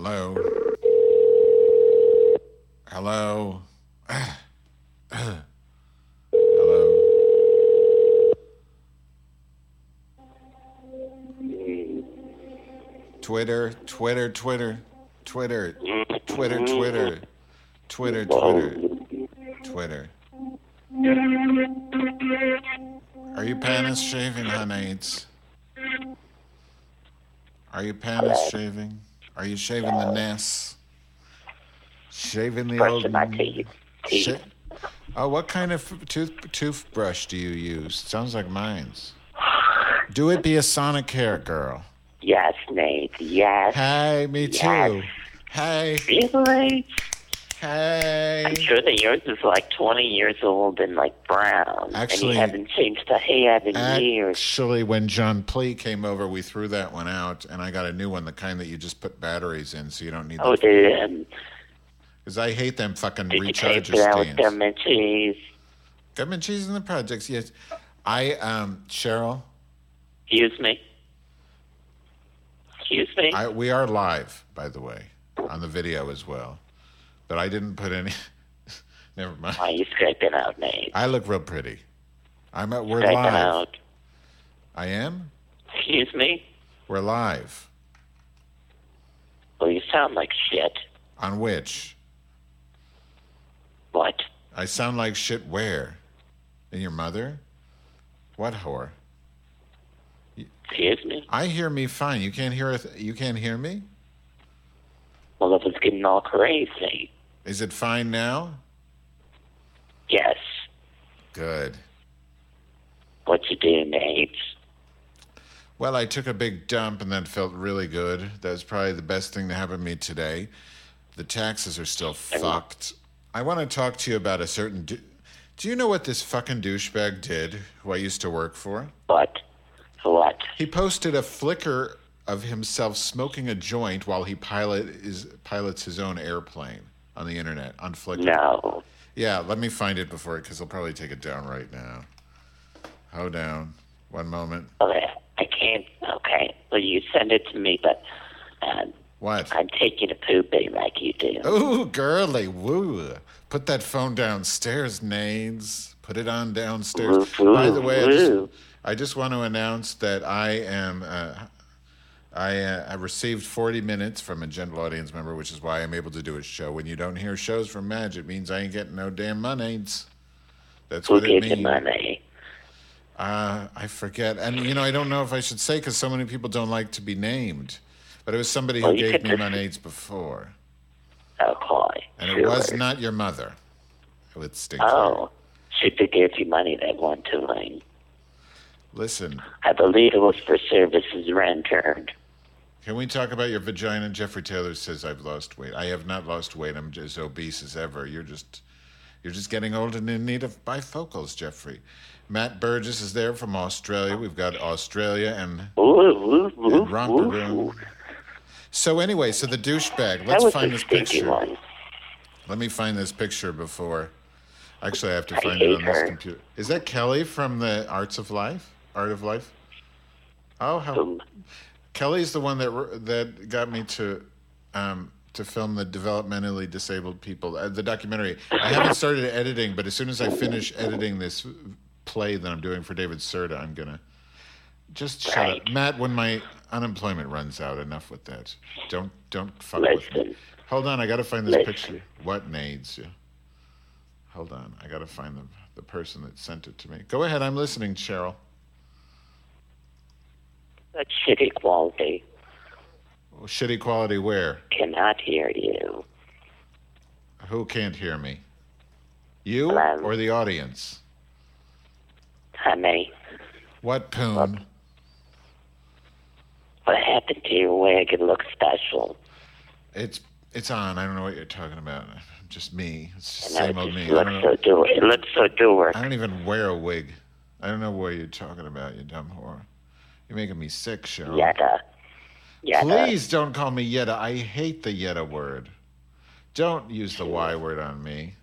Hello? Hello? Hello? Twitter. Are you panis shaving, Hunates? Are you panis shaving? Are you shaving the Ness? Shaving the old... my teeth. Oh, what kind of toothbrush do you use? Sounds like mine's. Do it be a Sonicare girl. Yes, Nate. Yes. Hey, me too. Hey. Really? Hey. I'm sure that yours is like 20 years old and like brown. Actually, and you haven't changed a head in years. Actually, when John Plee came over, we threw that one out, and I got a new one, the kind that you just put batteries in, so you don't need. Oh, dude. Because I hate them fucking did recharger you stands. With government cheese? Government cheese in the projects, yes. Cheryl. Excuse me. We are live, by the way, on the video as well. But I didn't put any... Never mind. Why are you scraping out, Nate? I look real pretty. We're scraping live. Out. I am? Excuse me? We're live. Well, you sound like shit. On which? What? I sound like shit where? In your mother? What whore? Excuse me? I hear me fine. You can't hear you can't hear me? Well, it was getting all crazy. Is it fine now? Yes. Good. What you do, Nate? Well, I took a big dump and that felt really good. That was probably the best thing to happen to me today. The taxes are still fucked. I want to talk to you about a certain... Do you know what this fucking douchebag did, who I used to work for? What? He posted a Flickr of himself smoking a joint while he pilots his own airplane on the internet, on Flickr. No. Yeah, let me find it because he'll probably take it down right now. Hold down. One moment. Okay, I can't. Okay, well, you send it to me, but... what? I'm taking a poopy like you do. Ooh, girly, woo. Put that phone downstairs, Nades. Put it on downstairs. Woo, by the way, I just want to announce that I received 40 minutes from a gentle audience member, which is why I'm able to do a show. When you don't hear shows from Madge, it means I ain't getting no damn money. That's what it means. Who gave you money? I forget. And, I don't know if I should say because so many people don't like to be named. But it was somebody who gave me money before. Okay. And it was not your mother. With Stinker. Oh. She did give you money that one time. Listen. I believe it was for services rendered. Can we talk about your vagina? Jeffrey Taylor says I've lost weight. I have not lost weight. I'm as obese as ever. You're just getting old and in need of bifocals, Jeffrey. Matt Burgess is there from Australia. We've got Australia and Romper Room. So anyway, the douchebag. Let's find this picture. Let me find this picture before. Actually, I have to find it on this computer. Is that Kelly from the Art of Life? Oh, how... Kelly's the one that got me to film the developmentally disabled people, the documentary. I haven't started editing, but as soon as I finish editing this play that I'm doing for David Serta, I'm gonna just shut up, Matt. When my unemployment runs out, enough with that. Don't fuck with me. Hold on, I got to find this picture. What Nades? Hold on, I got to find the person that sent it to me. Go ahead, I'm listening, Cheryl. That's shitty quality. Well, shitty quality where? Cannot hear you. Who can't hear me? You or the audience? Honey. What poon? What happened to your wig? It looks special. It's on. I don't know what you're talking about. Just me. It's just same old me. It looks so dour. I don't even wear a wig. I don't know what you're talking about, you dumb whore. You're making me sick, Cheryl. Yetta. Please don't call me Yetta. I hate the Yetta word. Don't use the Y word on me.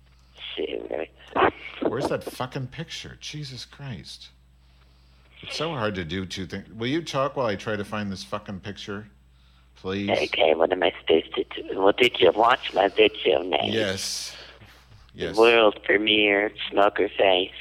Where's that fucking picture? Jesus Christ. It's so hard to do two things. Will you talk while I try to find this fucking picture please. Okay, what am I supposed to do? Well, did you watch my video, Nate? Yes. Yes. World premiere, Smoker Face.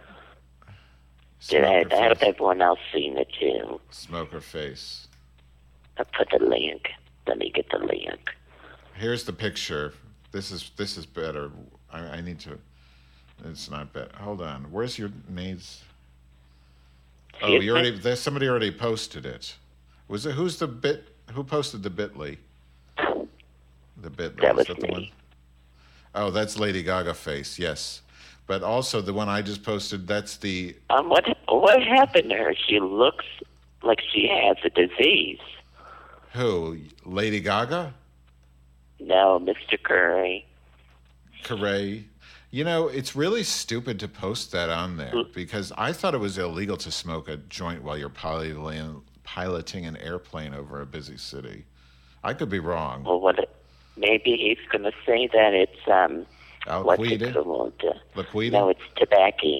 I hope everyone else seen it too. Smoker Face. I put the link. Let me get the link. Here's the picture. This is better. I need to. It's not bad. Hold on. Where's your Nade's? Oh, you already. There's somebody already posted it. Was it? Who posted the Bitly? The Bitly. That was the me. one? Oh, that's Lady Gaga face. Yes, but also the one I just posted. That's the. What happened to her? She looks like she has a disease. Who? Lady Gaga? No, Mr. Curry. Curry. You know, it's really stupid to post that on there because I thought it was illegal to smoke a joint while you're piloting an airplane over a busy city. I could be wrong. Well, maybe he's going to say that it's Alquita? Laquita? No, it's tobacco.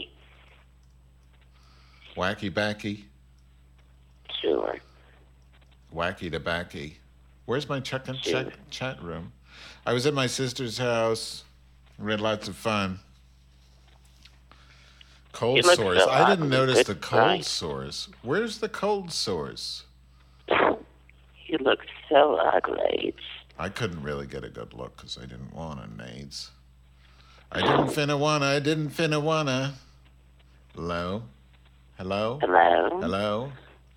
Wacky backy? Sure. Wacky tobacco. Where's my chat room? I was at my sister's house. We had lots of fun. Cold sores. So I didn't notice the cold right. sores. Where's the cold sores? You look so ugly. I couldn't really get a good look because I didn't want a nades. I didn't finna wanna. Hello? Hello? Hello? Hello?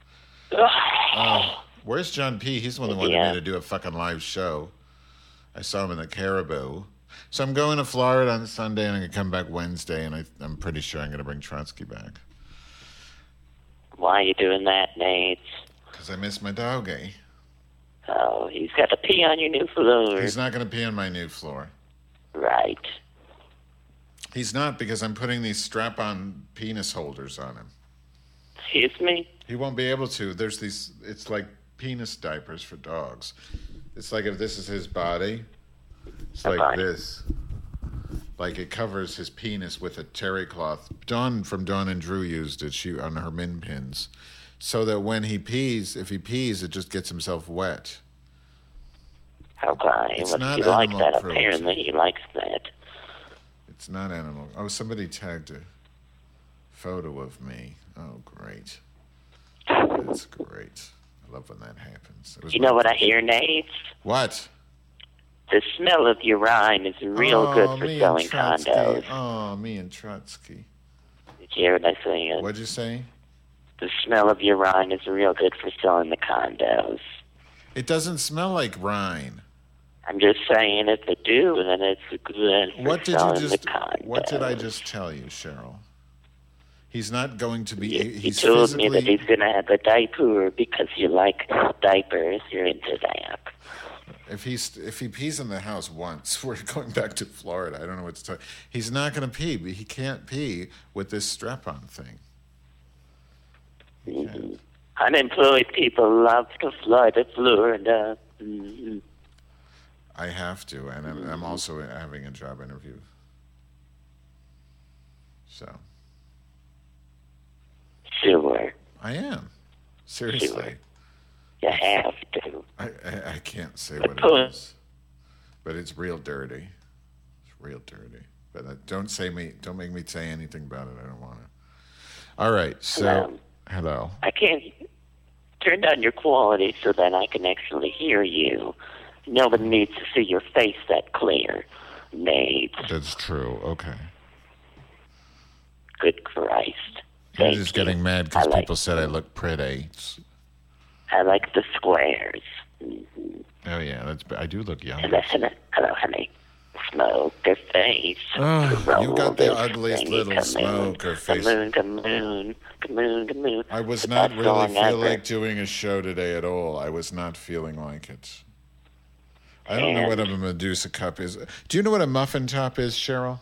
Oh, where's John P? He's the one that wanted me to do a fucking live show. I saw him in the Caribou. So I'm going to Florida on Sunday, and I'm going to come back Wednesday, and I'm pretty sure I'm going to bring Trotsky back. Why are you doing that, Nate? Because I miss my doggy. Oh, he's got to pee on your new floor. He's not going to pee on my new floor. Right. He's not, because I'm putting these strap-on penis holders on him. Excuse me? He won't be able to. There's these, it's like penis diapers for dogs. It's like if this is his body, it's like this. Like it covers his penis with a terry cloth. Dawn from Dawn and Drew used it on her min pins. So that when he pees, if he pees, it just gets himself wet. Okay. It's Well, not if you like animal that, cruelty. apparently he likes that. It's not animal. Oh, somebody tagged a photo of me. Oh, great. That's great. I love when that happens. You know what I hear, Nate? What? The smell of your rhyme is real good for selling condos. Oh, me and Trotsky. Did you hear what I said? What'd you say? The smell of your rind is real good for selling the condos. It doesn't smell like rind. I'm just saying if it do, then it's good for selling the condos. What did I just tell you, Cheryl? He's not going to be. He told me that he's going to have a diaper because you like diapers. You're into that. If he pees in the house once, we're going back to Florida. I don't know what to tell you. He's not going to pee, but he can't pee with this strap-on thing. Mm-hmm. Unemployed people love to fly to Florida. Mm-hmm. I have to, and I'm also having a job interview. So. Sure. I am. Seriously. Sure. You have to. I can't say what it is, but it's real dirty. It's real dirty. But don't make me say anything about it. I don't want to. All right. So, hello. I can't turn down your quality so that I can actually hear you. Nobody needs to see your face that clear, Nate. That's true. Okay. Good Christ. I'm just getting mad because people said I look pretty. I like the squares. Mm-hmm. Oh, yeah. I do look young. Hello, honey. Smoker face. Oh, you got the ugliest little smoker face. Kamoon. I was not really feeling like doing a show today at all. I was not feeling like it. I don't know what a Medusa cup is. Do you know what a muffin top is, Cheryl?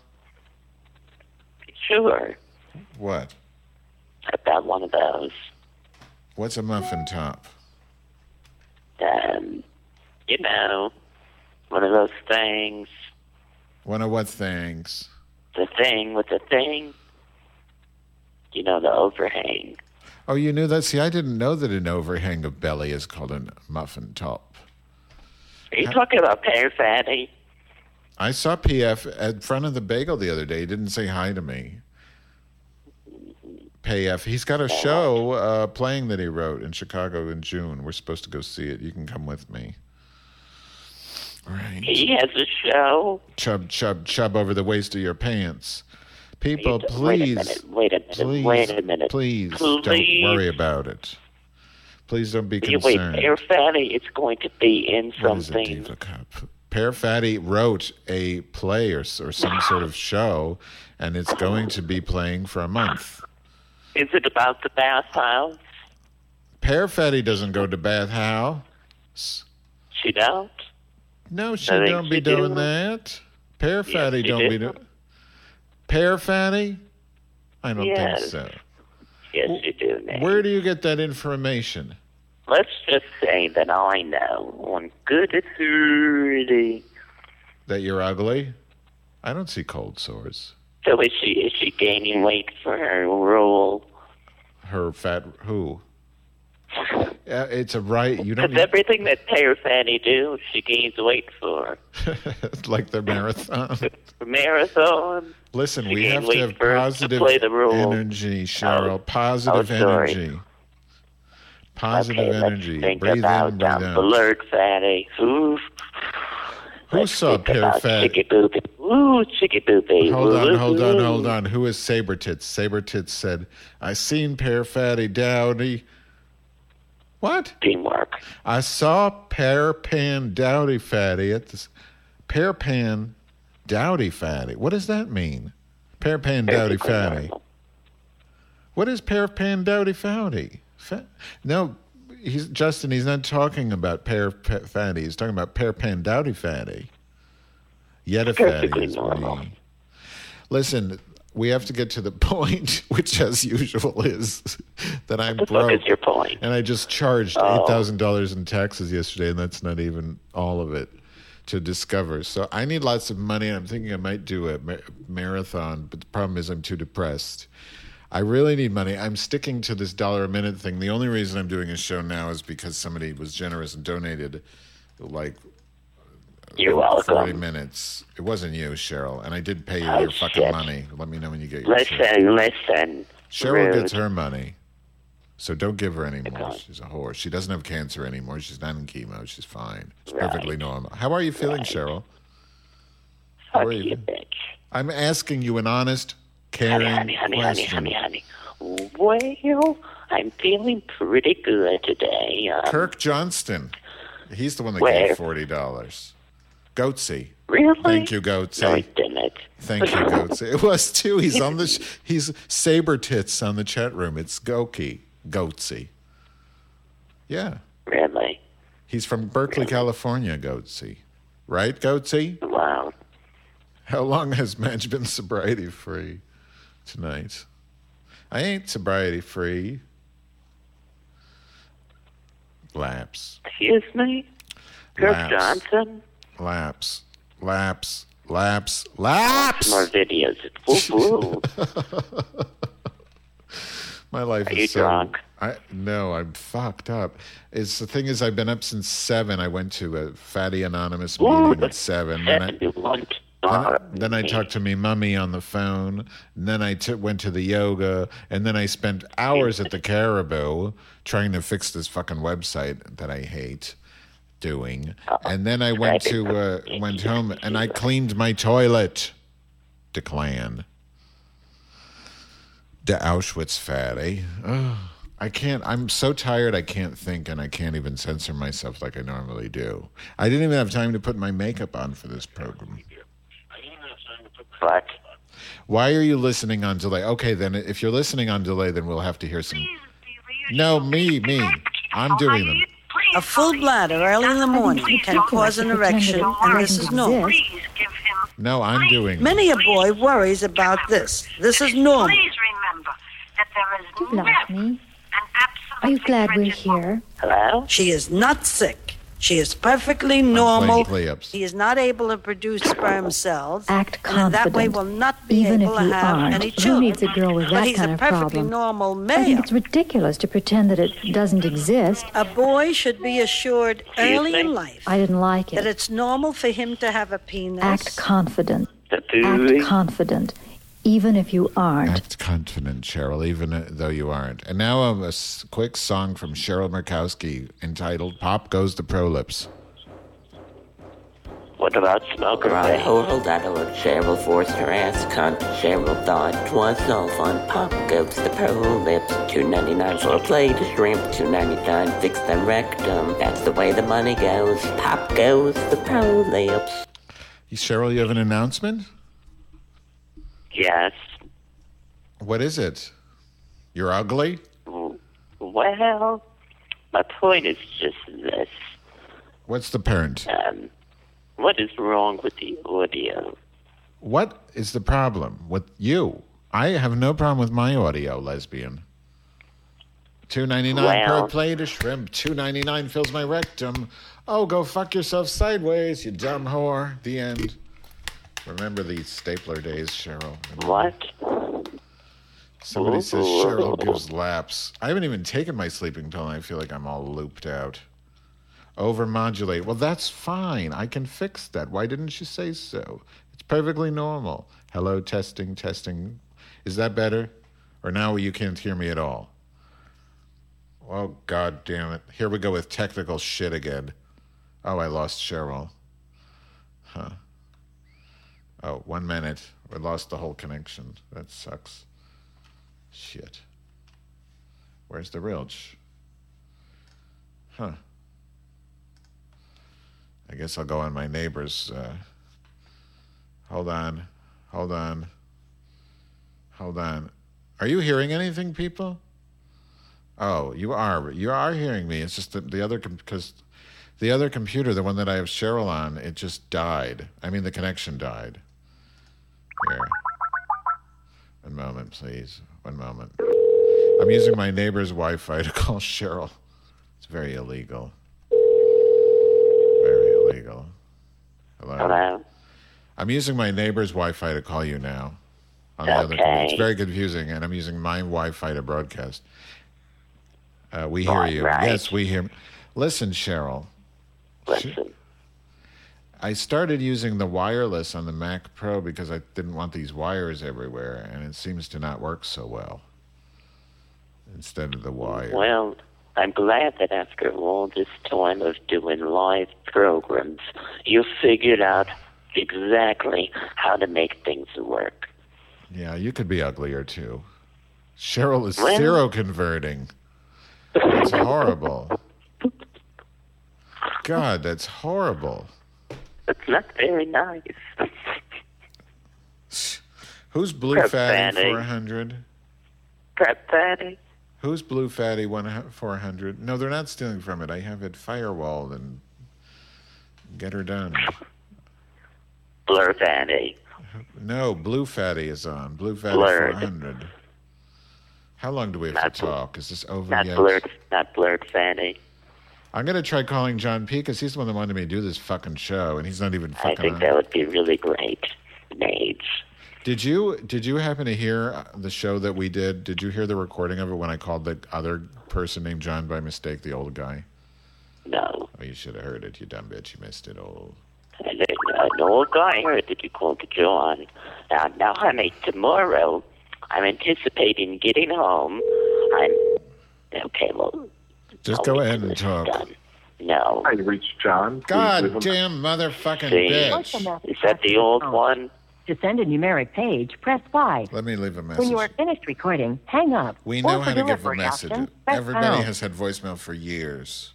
Sure. What? I've got one of those. What's a muffin top? One of those things. One of what things? The thing with the thing. The overhang. Oh, you knew that? See, I didn't know that an overhang of belly is called a muffin top. Are you talking about Pear Fatty? I saw PF at front of the bagel the other day. He didn't say hi to me. PF. He's got a show playing that he wrote in Chicago in June. We're supposed to go see it. You can come with me. Right. He has a show. Chub over the waist of your pants. People, please. Wait a minute. Please don't worry about it. Please don't be concerned. Wait, Pear Fatty is going to be in something. What is a Diva Cup? Pear Fatty wrote a play or some sort of show, and it's going to be playing for a month. Is it about the bathhouse? Pear Fatty doesn't go to bathhouse. She don't? No, she don't be doing that. Pear Fatty don't be doing. Pear Fatty? I don't think so. Yes, you do, Nate. Where do you get that information? Let's just say that I know on good authority. That you're ugly? I don't see cold sores. So is she gaining weight for her role? Her fat who? It's a right. You don't. Because everything that Pear Fatty do, she gains weight for. Like the marathon. Marathon. Listen, we have to have positive energy, Cheryl. Positive energy. Positive energy. Think breathe about in, breathe out. Blurred Fatty. Ooh. Who saw Pear Fatty? Chicky Boopy. Ooh, Chicky Boopy. Hold on. Who is Saber Tits? Saber Tits said, I seen Pear Fatty Dowdy. What? Teamwork. I saw Pear Pan Dowdy Fatty at this. Pear Pan Dowdy Fatty. What does that mean? Pear Pan Dowdy Fatty. What is Pear Pan Dowdy Fatty? No, Justin, he's not talking about Pear Fatty. He's talking about Pear Pan Dowdy Fatty. Yetta Fatty is me. Listen, we have to get to the point, which as usual is that I'm broke. What is your point? And I just charged $8,000 in taxes yesterday, and that's not even all of it to discover. So I need lots of money, and I'm thinking I might do a marathon, but the problem is I'm too depressed. I really need money. I'm sticking to this $1 a minute thing. The only reason I'm doing a show now is because somebody was generous and donated like You're welcome. 40 minutes. It wasn't you, Cheryl, and I did pay you your fucking money. Let me know when you get your Listen. Cheryl gets her money, so don't give her any more. She's a whore. She doesn't have cancer anymore. She's not in chemo. She's fine. It's perfectly normal. How are you feeling, Cheryl? Fuck you, bitch. I'm asking you an honest, caring question. Honey. Well, I'm feeling pretty good today. Kirk Johnston. He's the one that gave $40. Goatsy. Really? Thank you, Goatsy. No, I didn't. Thank you, Goatsy. It was too. He's on the. He's Saber Tits on the chat room. It's Goatsy. Yeah. Really? He's from Berkeley, California. Goatsy, right? Goatsy. Wow. How long has Madge been sobriety free tonight? I ain't sobriety free. Lapse. Excuse me? Kirk Johnson? Lapse. More videos. Woo-woo. My life Are is you drunk? No, I'm fucked up. The thing is, I've been up since 7. I went to a Fatty Anonymous meeting at 7. Then I talked to me mummy on the phone. And then I went to the yoga. And then I spent hours at the Caribou trying to fix this fucking website that I hate doing. And then I went home and I cleaned my toilet. Declan. The Auschwitz Fatty. Oh, I can't. I'm so tired I can't think, and I can't even censor myself like I normally do. I didn't even have time to put my makeup on for this program. What? Why are you listening on delay? Okay, then if you're listening on delay, then we'll have to hear some. No, me. I'm doing them. A full bladder early in the morning can cause an erection, and this is normal. No, I'm doing them. Many a boy worries about this. This is normal. Please remember that there is Love me. Are you glad we're here? Hello? She is not sick. She is perfectly normal. play-ups. He is not able to produce sperm cells. Act and in that way confident. will not be Even able if to you have aren't. any Who children. needs a girl with But that he's kind a of perfectly problem? normal I think male. it's ridiculous to pretend that it doesn't exist. A boy should be assured early in life I didn't like that it. it's normal for him to have a penis. Act confident. The Act booty. confident. Even if you aren't. Act confident, Cheryl, even though you aren't. And now a quick song from Cheryl Murkowski entitled Pop Goes the Prolips. What about Smoker Right, Bay? hold on, Cheryl forced her ass cunt. Cheryl thought 'twas so fun. Pop goes the prolips. $2.99 for a plate of shrimp. $2.99 fix the rectum. That's the way the money goes. Pop goes the prolips. Cheryl, you have an announcement? Yes. What is it? You're ugly? Well, my point is just this. What's the parent? What is wrong with the audio? What is the problem with you? I have no problem with my audio, lesbian. $2.99 per Well- plate of shrimp. $2.99 fills my rectum. Oh, go fuck yourself sideways, you dumb whore. The end. Remember these stapler days, Cheryl. What? Somebody says Cheryl gives laps. I haven't even taken my sleeping pill, and I feel like I'm all looped out. Overmodulate. Well, that's fine. I can fix that. Why didn't you say so? It's perfectly normal. Hello, testing, testing. Is that better? Or now you can't hear me at all? Oh, God damn it. Here we go with technical shit again. Oh, I lost Cheryl. Huh. Oh, 1 minute. We lost the whole connection. That sucks. Shit. Where's the Rilch? Huh. I guess I'll go on my neighbor's. Hold on. Hold on. Hold on. Are you hearing anything, people? Oh, you are. You are hearing me. It's just that the other because the other computer, the one that I have Cheryl on, it just died. I mean, the connection died. Here. 1 moment, please. 1 moment. I'm using my neighbor's Wi-Fi to call Cheryl. It's very illegal. Very illegal. Hello? Hello? I'm using my neighbor's Wi-Fi to call you now. On the other Okay. It's very confusing, and I'm using my Wi-Fi to broadcast. We hear you. Right. Yes, we hear. Listen, Cheryl. Listen. I started using the wireless on the Mac Pro because I didn't want these wires everywhere, and it seems to not work so well. Instead of the wire. Well, I'm glad that after all this time of doing live programs, you figured out exactly how to make things work. Yeah, you could be uglier too. Cheryl is Well- zero converting. That's horrible. God, that's horrible. It's not very nice. Who's Blue Prep Fatty Fatty. 400? Prep Fatty? Who's Blue Fatty 400? No, they're not stealing from it. I have it firewalled and get her done. Blur Fatty. No, Blue Fatty is on. Blue Fatty Blurred. 400. How long do we have Not to talk? Is this over Not yet? blurred Fatty. I'm going to try calling John P. because he's the one that wanted me to do this fucking show, and he's not even I fucking think on. that would be really great. Nades. Did you happen to hear the show that we did? Did you hear the recording of it when I called the other person named John by mistake, the old guy? No. Oh, you should have heard it, you dumb bitch. You missed it all. And an old guy heard that you called to John. Now, honey, tomorrow I'm anticipating getting home. Okay, well. Just I'll go wait ahead till and this is talk. done. No. I reached John. God damn motherfucking See? bitch. Is that the old one? To send a numeric page, press 5. Let me leave a When you are message. finished recording, hang up. We Or know for how to give a delivery message. option, press Everybody pound. has had voicemail for years.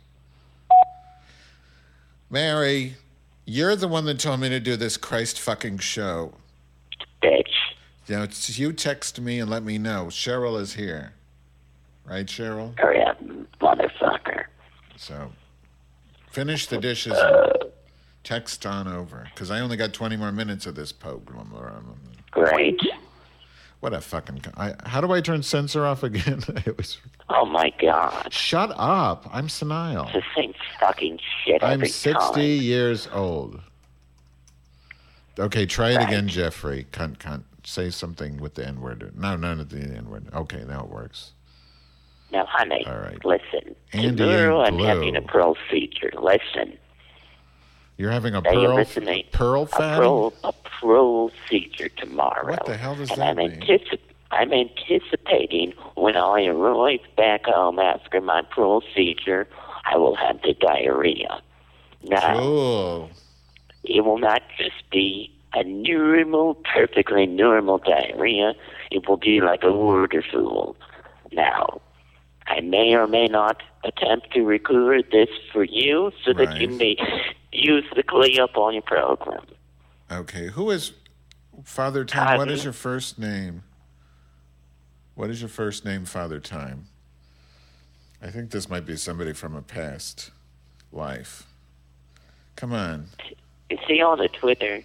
Mary, you're the one that told me to do this Christ fucking show. Bitch. You you text me and let me know. Cheryl is here. Right, Cheryl? Hurry up, motherfucker. So, finish the dishes and text on over. Because I only got 20 more minutes of this program. Great. What a fucking... how do I turn censor off again? Oh, my God. Shut up. I'm senile. It's the same fucking shit I'm every 60 time. years old. Okay, try it Right. again, Jeffrey. Cunt. Say something with the N-word. No, none of the N-word. Okay, now it works. Now, honey, All right. listen. Andy Tomorrow ain't I'm having a blue. procedure. Listen. You're having a Now you're pearl listening. pearl A fatty? procedure tomorrow. What the hell does and that mean? I'm anticipating when I arrive back home after my procedure, I will have the diarrhea. Now, Cool. it will not just be a normal, perfectly normal diarrhea. It will be like a waterfall. Now, I may or may not attempt to record this for you so that you Right. may use the clip on your program. Okay, who is Father Time? What is Cousin. your first name? What is your first name, Father Time? I think this might be somebody from a past life. Come on. Is he on the Twitter?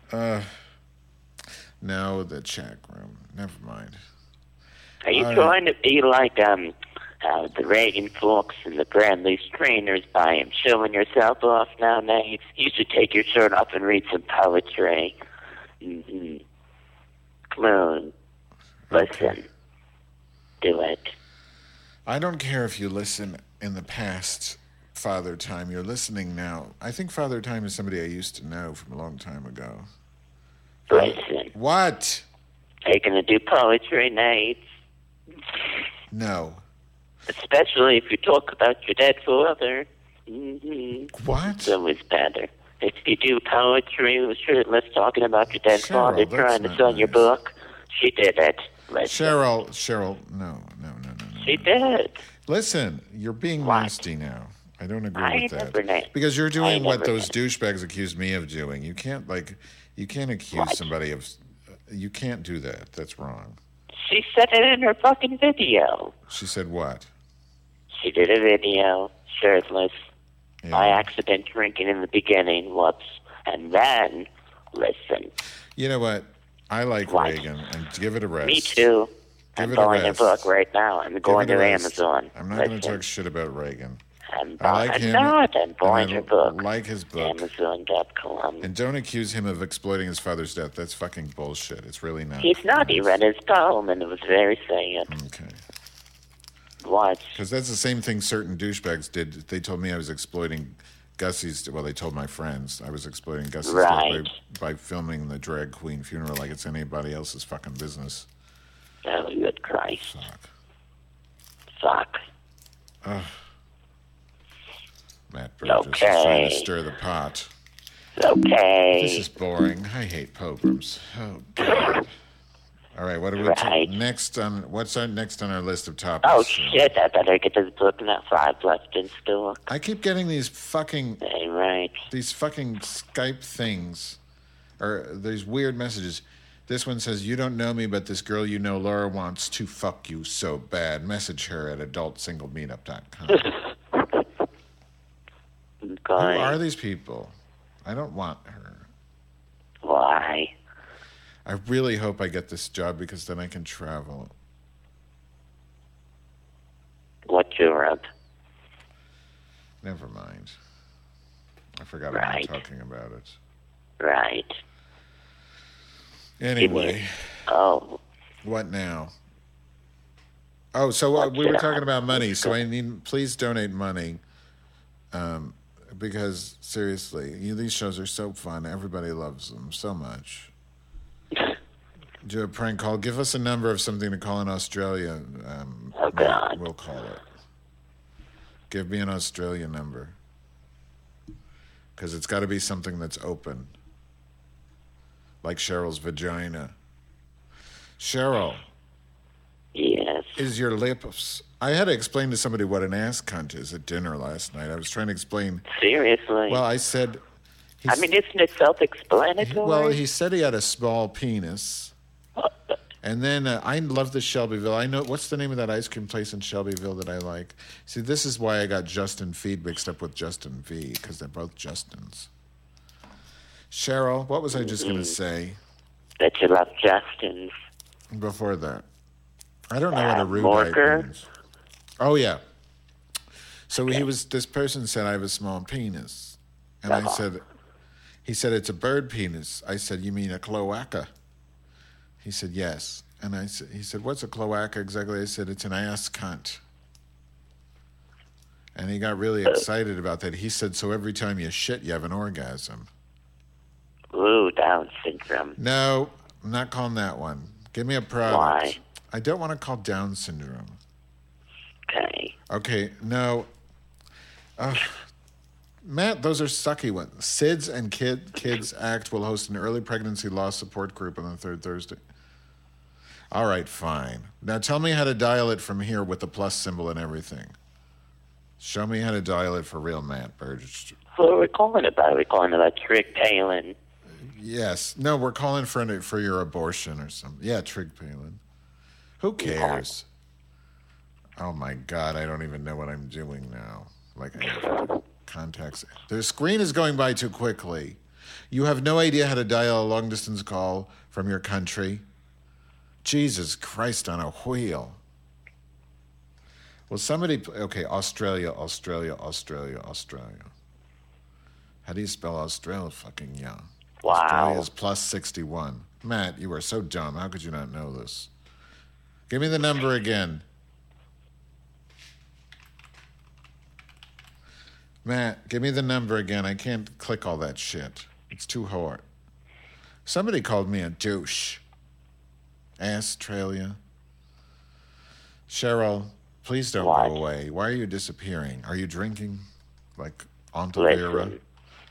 No, the chat room. Never mind. Are you All right. trying to be like the Reagan folks and the Bradley Strainers by showing yourself off nowadays? You should take your shirt off and read some poetry. Mm-hmm. Come on. Listen. Okay. Do it. I don't care if you listen in the past, Father Time. You're listening now. I think Father Time is somebody I used to know from a long time ago. Listen. What? Are you going to do poetry nights? No. Especially if you talk about your dead father. Mm-hmm. What? It's always better. If you do poetry with shirtless talking about your dead Cheryl, father that's trying to not sell your nice. book, she did it. Listen. Cheryl, no. She did. Listen, you're being What? nasty now. I don't agree I with never that. na- Because you're I doing what never those na- douchebags accused me of doing. You can't accuse What? somebody of... You can't do that. That's wrong. She said it in her fucking video. She said what? She did a video, shirtless, Yeah. by accident drinking in the beginning, whoops. And then, listen, You know what? I like What? Reagan, and give it a rest. me too. Give I'm it a buying a rest. book right now. I'm Give going it a to rest. Amazon. I'm not going to Listen, talk shit about Reagan. I'm I like buying him. I'm and buying I your book. like his book. Amazon.com. And don't accuse him of exploiting his father's death. That's fucking bullshit. It's really not. He's not. He nice. read his poem and it was very sad. Okay. What? Because that's the same thing certain douchebags did. They told me I was exploiting Gussie's... Well, they told my friends I was exploiting Gussie's Right. death by filming the drag queen funeral like it's anybody else's fucking business. Oh, good Christ. Fuck. Fuck. Matt Burgess is trying to Okay. stir the pot. Okay. This is boring. I hate pogroms. Oh, God. All right, what are we Right. next on? What's next on our list of topics? Oh, shit. I better get this book now. 5 left in store. I keep getting these fucking Hey, right. Skype things, or these weird messages. This one says, "You don't know me, but this girl you know, Laura, wants to fuck you so bad. Message her at adultsinglemeetup.com." Who Okay. are these people? I don't want her. Why? I really hope I get this job because then I can travel. What Europe? Never mind. I forgot Right. about talking about it. Right. Anyway, Oh, what now? Oh, so we were talking about money. So I need, please donate money. Because seriously, these shows are so fun. Everybody loves them so much. Do a prank call. Give us a number of something to call in Australia. Oh, God. We'll call it. Give me an Australian number. Because it's got to be something that's open. Like Cheryl's vagina. Cheryl, yes. is your lips... I had to explain to somebody what an ass cunt is at dinner last night. I was trying to explain... Seriously? Well, I said... I mean, isn't it self-explanatory? Well, he said he had a small penis. And then I love the Shelbyville. I know... What's the name of that ice cream place in Shelbyville that I like? See, this is why I got Justin Feed mixed up with Justin V, because they're both Justins. Cheryl, what was I just going to say? That you love Justin's. before that. I don't know what a erudite Morker? means. Oh, yeah. So this person said, I have a small penis. And I said, he said, it's a bird penis. I said, you mean a cloaca? He said, yes. And he said, what's a cloaca exactly? I said, it's an ass cunt. And he got really excited about that. He said, so every time you shit, you have an orgasm. Ooh, Down syndrome. No, I'm not calling that one. Give me a product. Why? I don't want to call Down syndrome. Okay. Okay, no. Matt, those are sucky ones. SIDS and Kids Act will host an early pregnancy loss support group on the third Thursday. All right, fine. Now tell me how to dial it from here with the plus symbol and everything. Show me how to dial it for real, Matt Burgess. What are we calling about? Are we calling about Trig Palin? Yes. No, we're calling for your abortion or something. Yeah, Trig Palin. Who cares? Oh, my God. I don't even know what I'm doing now. Like, I have contacts. The screen is going by too quickly. You have no idea how to dial a long-distance call from your country? Jesus Christ on a wheel. Well, somebody... Okay, Australia. How do you spell Australia? Fucking yeah. Wow. Australia's plus 61. Matt, you are so dumb. How could you not know this? Give me the number again. Matt, give me the number again. I can't click all that shit. It's too hard. Somebody called me a douche. Australia. Cheryl, please don't go away. Why are you disappearing? Are you drinking? Like Ontavera?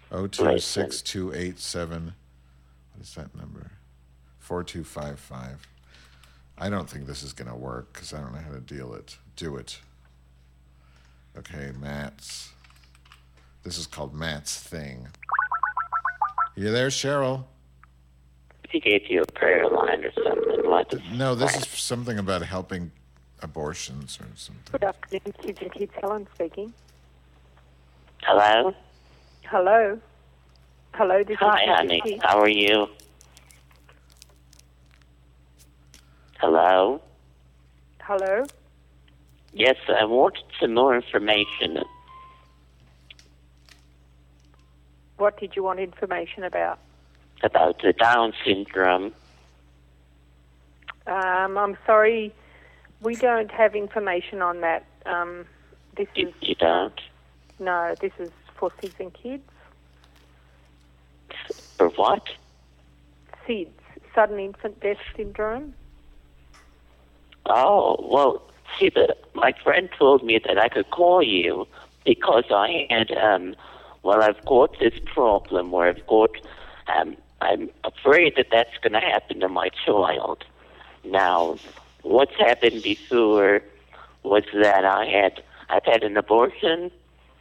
026287. What is that number? 4255. I don't think this is going to work because I don't know how to do it. Okay, Matt's. This is called Matt's thing. You there, Cheryl? He gave you a prayer line or something. No, this is something about helping abortions or something. Good afternoon, Kids and Kids. Helen speaking. Hello? Hello. Hello, this Hi, is honey. Kids. How are you? Hello? Hello. Yes, I wanted some more information. What did you want information about? About the Down syndrome. I'm sorry, we don't have information on that. You don't? No, this is for SIDS and kids. For what? SIDS, sudden infant death syndrome. Oh, well, see, my friend told me that I could call you because I had, I've got this problem where I'm afraid that that's going to happen to my child. Now, what's happened before was that I've had an abortion,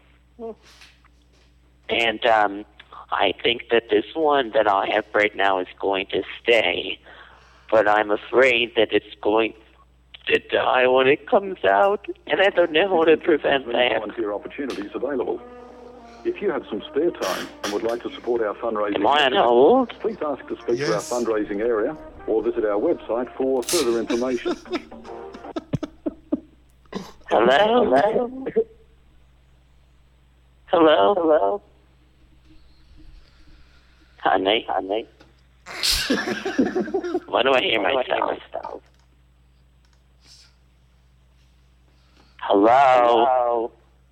and I think that this one that I have right now is going to stay, but I'm afraid that it's going to die when it comes out, and I don't know how to prevent that. Volunteer opportunities available. If you have some spare time and would like to support our fundraising, Am I on hold? please ask to speak to our fundraising area or visit our website for further information. Hello? Hello? Honey? Why do I hear myself? Hello?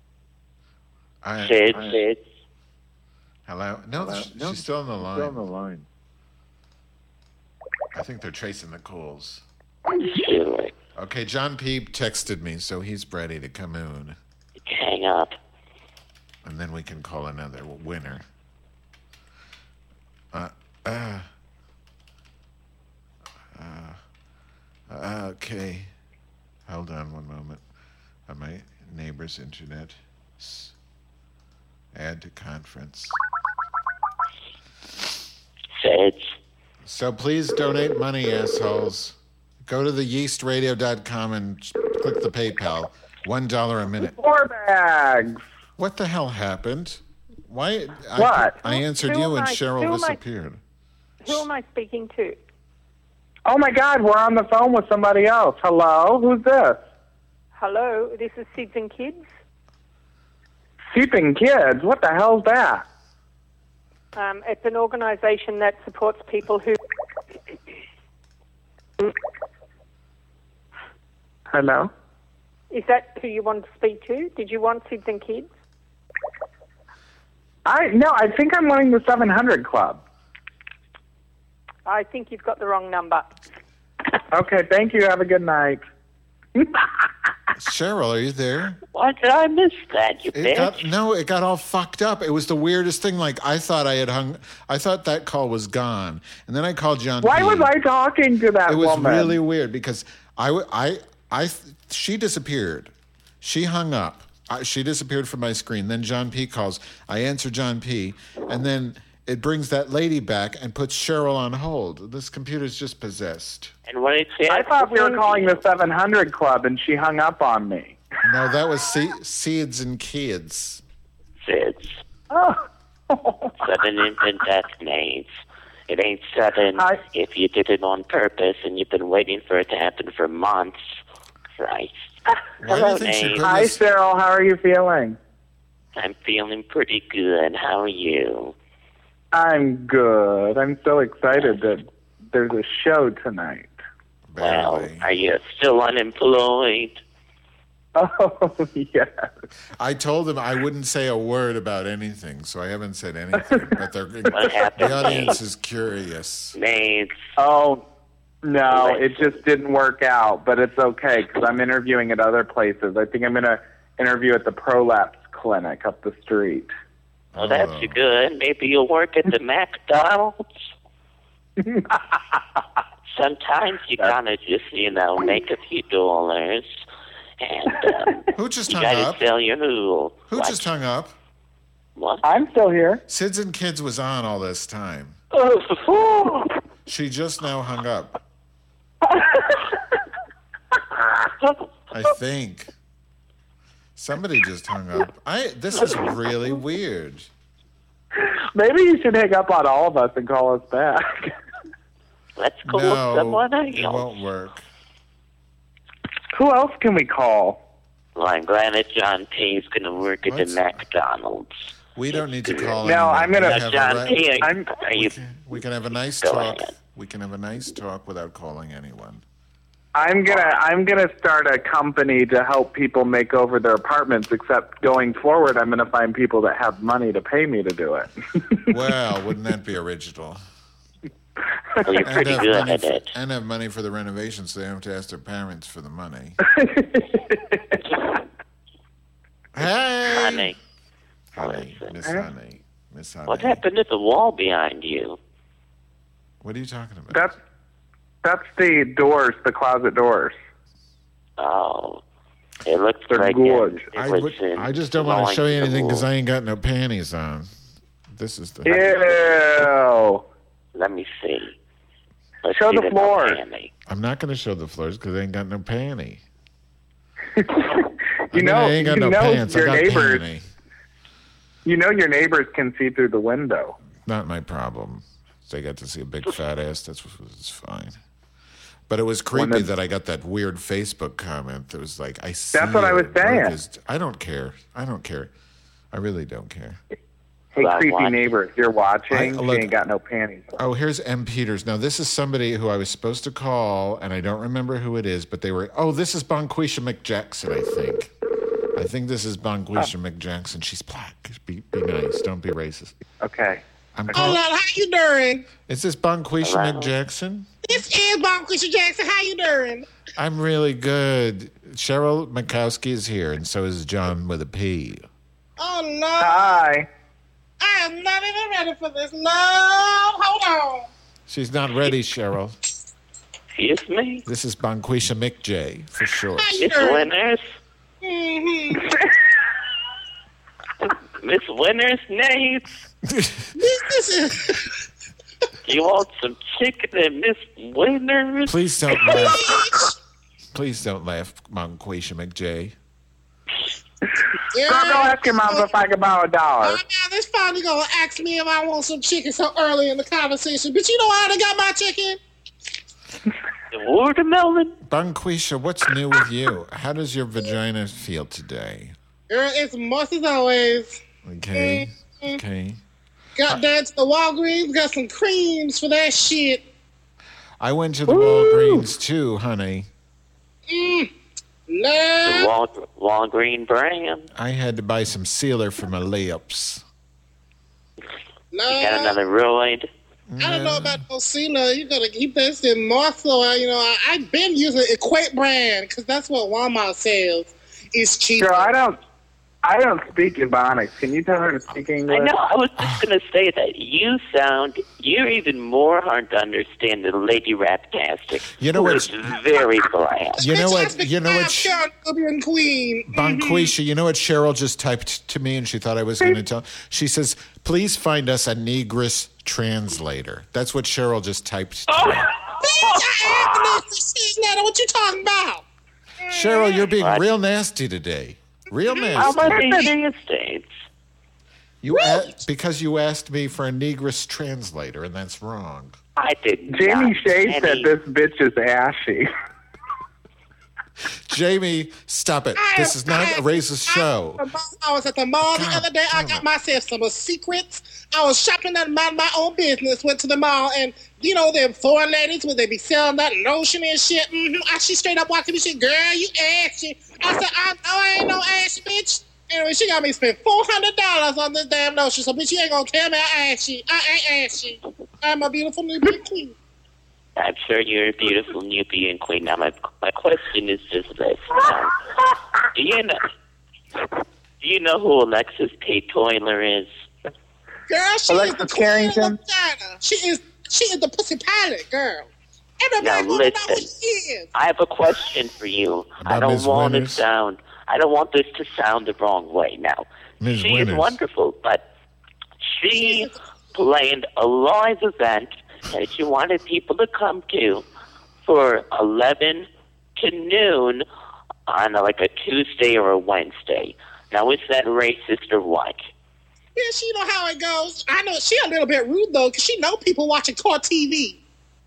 Sid? Hello? No, she's still on the line. I think they're tracing the calls. Sure. Okay, John Peep texted me, so he's ready to come in. Hang up. And then we can call another winner. Okay. Hold on one moment. On my neighbor's internet. Add to conference. Sid. So please donate money, assholes. Go to theyeastradio.com and click the PayPal. $1 a minute. Four bags. What the hell happened? Why? What? I answered Who you am and I- Cheryl who am I- disappeared. Who am I speaking to? Oh, my God, we're on the phone with somebody else. Hello? Who's this? Hello, this is Sids and Kids. Seeping Kids? What the hell's that? It's an organisation that supports people who... Hello? Is that who you want to speak to? Did you want Sids and Kids? No, I think I'm wanting the 700 Club. I think you've got the wrong number. Okay, thank you. Have a good night. Cheryl, are you there? Why did I miss that, you bitch? It got all fucked up. It was the weirdest thing. Like, I thought that call was gone. And then I called John Why P. was I talking to that woman? It was really weird because she disappeared. She hung up. She disappeared from my screen. Then John P. calls. I answer John P. And then it brings that lady back and puts Cheryl on hold. This computer's just possessed. And what did she I thought we were calling the 700 Club, and she hung up on me. No, that was Seeds and Kids. Sids. Oh. Sudden infant death names. It ain't sudden if you did it on purpose and you've been waiting for it to happen for months. Christ. Hello, hi, Cheryl. How are you feeling? I'm feeling pretty good. How are you? I'm good. I'm so excited that there's a show tonight. Well, are you still unemployed? Oh, yes. I told them I wouldn't say a word about anything, so I haven't said anything. But the audience is curious. Names. Oh, no, it just didn't work out, but it's okay because I'm interviewing at other places. I think I'm going to interview at the Prolapse Clinic up the street. Well, that's good. Maybe you'll work at the McDonald's. Sometimes you gotta just, make a few dollars. And who just you hung gotta up? sell your noodle. Who just hung up? What? I'm still here. Sids and Kids was on all this time. She just now hung up. I think. Somebody just hung up. This is really weird. Maybe you should hang up on all of us and call us back. Let's call someone else. It won't work. Who else can we call? Well, I'm glad that John P. is going to work at the McDonald's. We don't need to call No, anyone. I'm going to... John P., we can have a nice talk. We can have a nice talk without calling anyone. I'm gonna start a company to help people make over their apartments, except going forward I'm gonna find people that have money to pay me to do it. Well, wouldn't that be original? Well, you're pretty good at it. And have money for the renovation so they don't have to ask their parents for the money. Hey! Honey, Miss Honey. Miss Honey. What happened to the wall behind you? What are you talking about? That's the doors, the closet doors. Oh, it looks They're like good. I just don't want to show you anything because I ain't got no panties on. This is the... Ew. Let me see. Let's show see the floor. I'm not going to show the floors because I ain't got no panty. You know, I ain't got no pants. Your I got neighbors. panty. You know your neighbors can see through the window. Not my problem. They got to see a big fat ass. That's fine. But it was creepy that I got that weird Facebook comment that was like, I see. That's what I was saying. I don't care. I really don't care. Hey, creepy neighbor, if you're watching, she ain't got no panties on. Oh, here's M. Peters. Now, this is somebody who I was supposed to call, and I don't remember who it is, but they were, this is Bonquisha McJackson, I think. I think this is Bonquisha McJackson. She's black. Be nice. Don't be racist. Okay. Hello, how you doing? Is this Bonquisha McJackson? This is Bonquisha Jackson. How you doing? I'm really good. Cheryl Mikowski is here, and so is John with a P. Oh, no. Hi. I am not even ready for this. No, hold on. She's not ready, Cheryl. Excuse me? This is Bonquisha McJ, for sure. Miss Winters? Mm-hmm. Miss Winters, Nate? This is... You want some chicken and Miss Winters? Please don't laugh. Please don't laugh, Bonquisha McJ. Yeah. Go ask your mom if I can borrow $1. Now this finally gonna ask me if I want some chicken so early in the conversation. But you know I already got my chicken. The watermelon? Bonquisha, what's new with you? How does your vagina feel today? Girl, it's moist as always. Okay. Okay. Got down to the Walgreens, got some creams for that shit. I went to the Walgreens too, honey. The No. Walgreen brand. I had to buy some sealer for my lips. No. You got another roid? I don't know about no sealer. You gotta keep that shit moist. So, I've been using Equate brand because that's what Walmart sells. It's cheap. Girl, I don't speak Ebonics. Can you tell her to speak English? I know. I was just going to say that you're even more hard to understand than Lady Raptastic. You know what's very bland. You know what? Nubian Queen. Bonquisha, you know what Cheryl just typed to me and she thought I was going to tell? She says, please find us a Negress translator. That's what Cheryl just typed to me. What you talking about? Cheryl, you're being real nasty today. Real nasty. How much in the States? Because you asked me for a Negress translator, and that's wrong. I did Jamie not. Shea said this bitch is ashy. Jamie, stop it. This is not a racist show. I was at the mall the other day. I got myself some secrets. I was shopping and minding my own business. Went to the mall, and them foreign ladies would they be selling that lotion and shit. She straight up walked to me. She said, "Girl, you ashy." I said, "I ain't no ashy, bitch." Anyway, she got me spend $400 on this damn lotion. So, bitch, you ain't gonna tell me I'm ashy. I ain't ashy. I'm a beautiful Nubian queen. I'm sure you're a beautiful Nubian queen. Now, my question is just this. Do you know who Alexis K. Toiler is? Girl, she Alexis is the queen Carrington? of China. She is the pussy pilot, girl. Now Everybody wanna know who listen, she is. I have a question for you. I don't Ms. want Winters? I don't want this to sound the wrong way. Now, Ms. she Winters. is wonderful, but she planned a live event that she wanted people to come to for 11 to noon on like a Tuesday or a Wednesday. Now, is that racist or what? Yeah, she know how it goes. I know she a little bit rude though, because she know people watching core TV.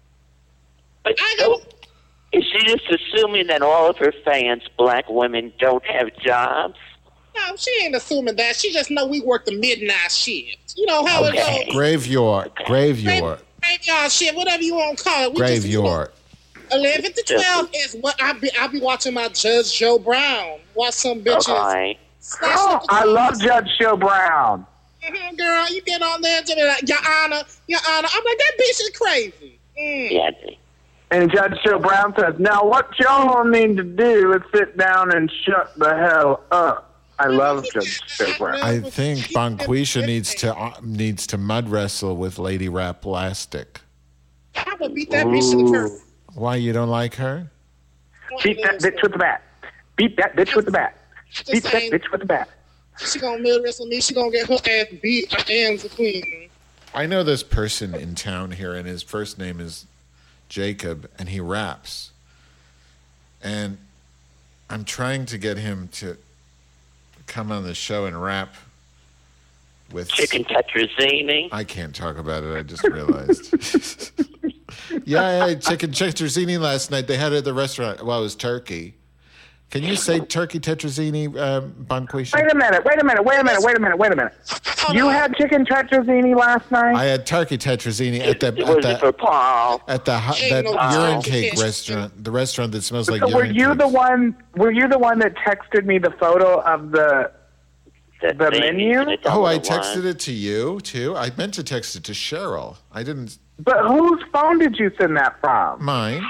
But is she just assuming that all of her fans, black women, don't have jobs? No, she ain't assuming that. She just know we work the midnight shift. You know how it goes. Graveyard. Graveyard shit, whatever you want to call it. We Graveyard. 11 to 12 is what I be watching my Judge Joe Brown. Watch some bitches. Okay. Oh, I love Judge Joe Brown. Girl, you get on there and be like, Your Honor. I'm like, that bitch is crazy. Yeah. And Judge Joe Brown says, now what y'all need to do is sit down and shut the hell up. I love Judge Joe Brown. I think Bonquisha needs to mud wrestle with Lady Raplastic. I would beat that bitch to the curb. Why, you don't like her? Beat that bitch with the bat. Beat that bitch with the bat. Beat that bitch with the bat. She gonna mid wrestle me. She gonna get her ass beat. I am the queen. I know this person in town here, and his first name is Jacob, and he raps. And I'm trying to get him to come on the show and rap with Chicken Tetrazzini. I can't talk about it. I just realized. Yeah, I had chicken tetrazzini last night. They had it at the restaurant. Well, it was turkey. Can you say turkey tetrazzini, Bonquisha? Wait a minute. You had chicken tetrazzini last night? I had turkey tetrazzini at the urine cake restaurant. The restaurant that smells like So urine cake. Were you the one that texted me the photo of the menu? Oh, I texted it to you too. I meant to text it to Cheryl. I didn't. But whose phone did you send that from? Mine.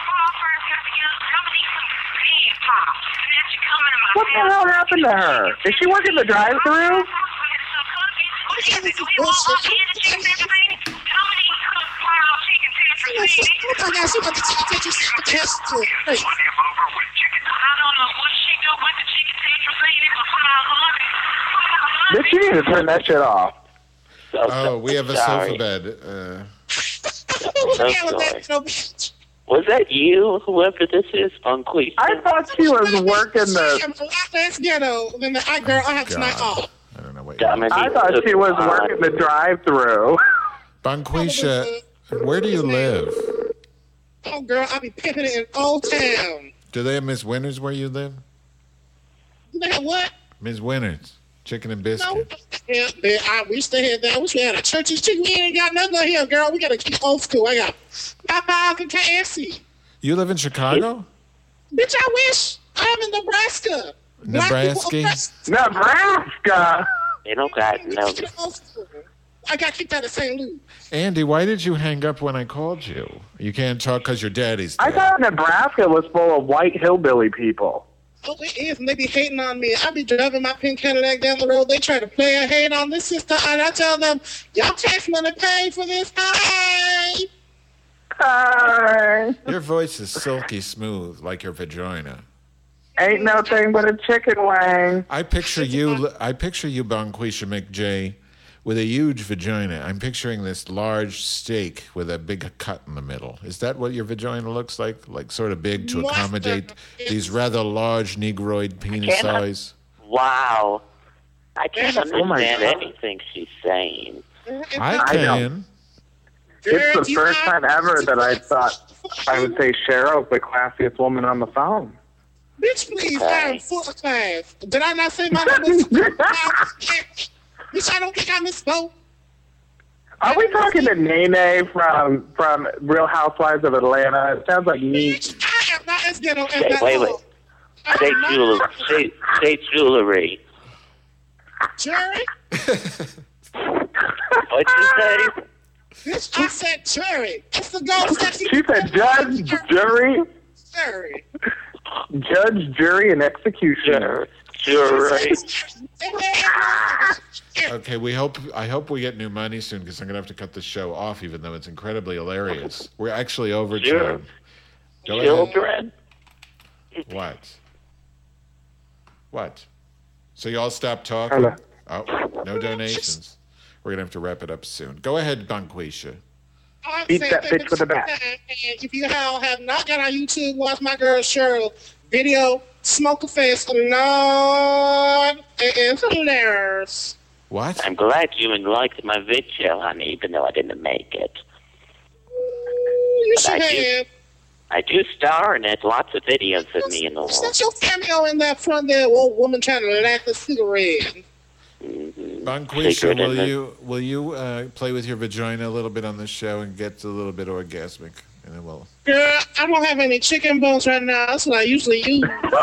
What the hell happened to her? Did she work in the drive-thru? Bitch, you need to turn that shit off. Oh, we have a sofa bed. Was that you, whoever this is, Bonquisha? I thought she was working the... That's ghetto. Then girl, I have tonight off. I don't know what. I thought she was working the drive-thru. Bonquisha, where do you live? Oh, girl, I be pimping it in Old Town. Do they have Miss Winters where you live? You know what? Miss Winters, chicken and biscuit. Yeah, we used to have that. I wish we had a church's chicken. We ain't got nothing here, girl. We got to keep old school. I got Popeyes and KFC. You live in Chicago? Bitch, I wish. I'm in Nebraska. Nebraska. They don't got no. I got kicked out of St. Louis. Andy, why did you hang up when I called you? You can't talk because your daddy's dead. I thought Nebraska was full of white hillbilly people. Oh, it is, and they be hating on me. I be driving my pink Cadillac down the road. They try to play a hate on this sister, and I tell them, y'all tax money paid for this. Hi. Hi. Your voice is silky smooth, like your vagina. Ain't no thing but a chicken wing. I picture you, Bonquisha McJ, with a huge vagina. I'm picturing this large steak with a big cut in the middle. Is that what your vagina looks like? Like sort of big to accommodate these rather large negroid penis size? Wow. I can't understand anything she's saying. I can. It's the first time ever that I thought I would say Cheryl's the classiest woman on the phone. Bitch, please, I am full of class. Did I not say my name? Bitch, I don't think I misspoke. Are we talking to Nene from Real Housewives of Atlanta? It sounds like me. Bitch, I am not as ghetto as that. Wait. Say jewelry. Cherry? What'd you say? Bitch, I said cherry. It's the gold sexy. She said judge, jury. Cherry. Judge, jury, and executioner. Jury. Okay, I hope we get new money soon because I'm going to have to cut the show off, even though it's incredibly hilarious. We're actually over time. Children. What? So y'all stop talking? Hello. Oh, no donations. We're going to have to wrap it up soon. Go ahead, Bonquisha. Beat that bitch with a bat. If you have not got on YouTube, watch my girl Cheryl video, Smoke a Face. Lord, it is hilarious. What? I'm glad you liked my video, honey, even though I didn't make it. You should have. I do star in it. Lots of videos of me in the wall. That's your cameo in that front there, old woman trying to light the cigarette. Bonquisha, will you play with your vagina a little bit on this show and get a little bit orgasmic, and then we'll. Girl, I don't have any chicken bones right now. That's what I usually use.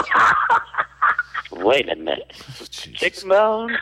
Wait a minute. Chicken bone?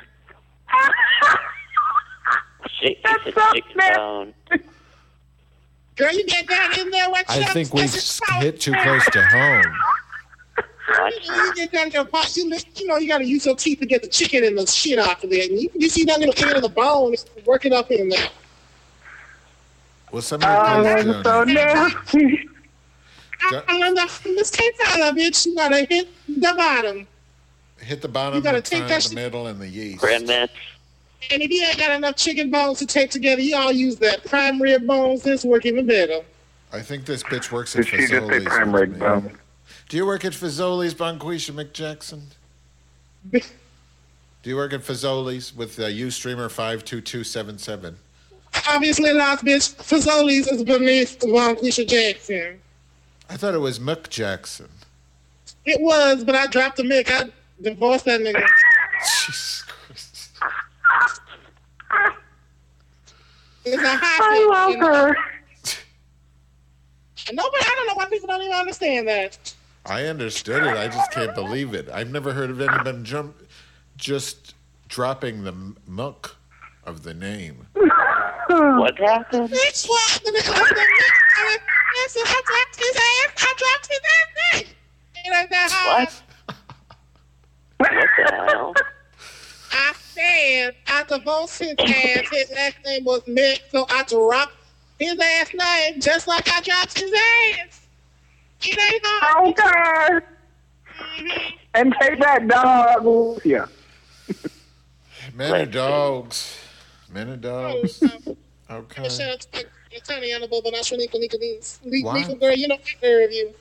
Chicken bone. Girl, you get that in there? I think we've hit too close to home. You get down to your pot, you got to use your teeth to get the chicken and the shit off of there. And you see that little end of the bone, it's working up in there. Well, somebody that's so nasty. Let's take that out of it. You got to hit the bottom. Hit the bottom, you gotta the take top, the middle, and the yeast. Grandmas. And if you ain't got enough chicken bones to tape together, you all use that prime rib bones. This work even better. I think this bitch works at Did she just say Fazoli's. prime rib bones? Do you work at Fazoli's, Bonquisha McJackson? Do you work at Fazoli's with Ustreamer 52277? Obviously not, bitch. Fazoli's is beneath Bonquisha Jackson. I thought it was McJackson. It was, but I dropped the Mick. I divorced that nigga. Jesus Christ. It's a hot I love her. Nobody, I don't know why people don't even understand that. I understood it. I just can't believe it. I've never heard of anyone just dropping the muck of the name. What happened? Bitch, what? I dropped his ass. I dropped his ass name. It ain't that hard. What the hell? I said I divorced his ass. His last name was Mick, so I dropped his ass name just like I dropped his ass. It ain't hard. Okay. And take that dog with you. Men are dogs. Men are dogs. Okay. Tiny animal, but not sure Nico. What? Nico, girl, you know I heard you.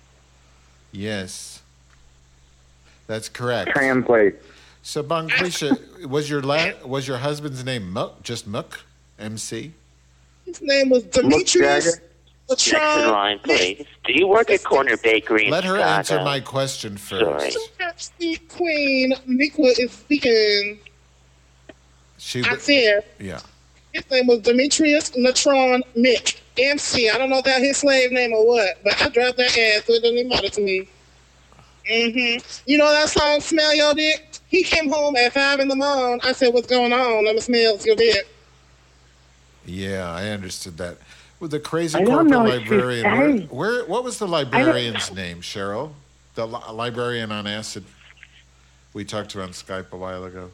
Yes. That's correct. Translate. So, Bonquisha, was your husband's name Muck? Just Muck? MC? His name was Demetrius. Next in line, please. Do you work at Corner Bakery in Let her Chicago? answer my question first. Sorry. Queen Niqua is speaking. I said Yeah. his name was Demetrius Natron Mick, MC. I don't know if that's his slave name or what, but I dropped that ass, so it doesn't even matter to me. You know that song, Smell Your Dick? He came home at 5 in the morning. I said, what's going on? Let me smell your dick. Yeah, I understood that. With the crazy I don't corporate know what she's librarian, saying. what was the librarian's name, Cheryl? The librarian on acid we talked to on Skype a while ago.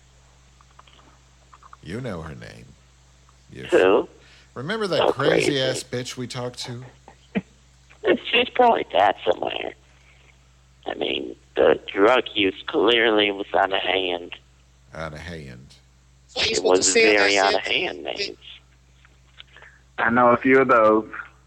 You know her name. Who? Remember that Oh, crazy ass bitch we talked to? She's probably dead somewhere. I mean, the drug use clearly was out of hand. Out of hand. It was very out of hand, names. I know a few of those.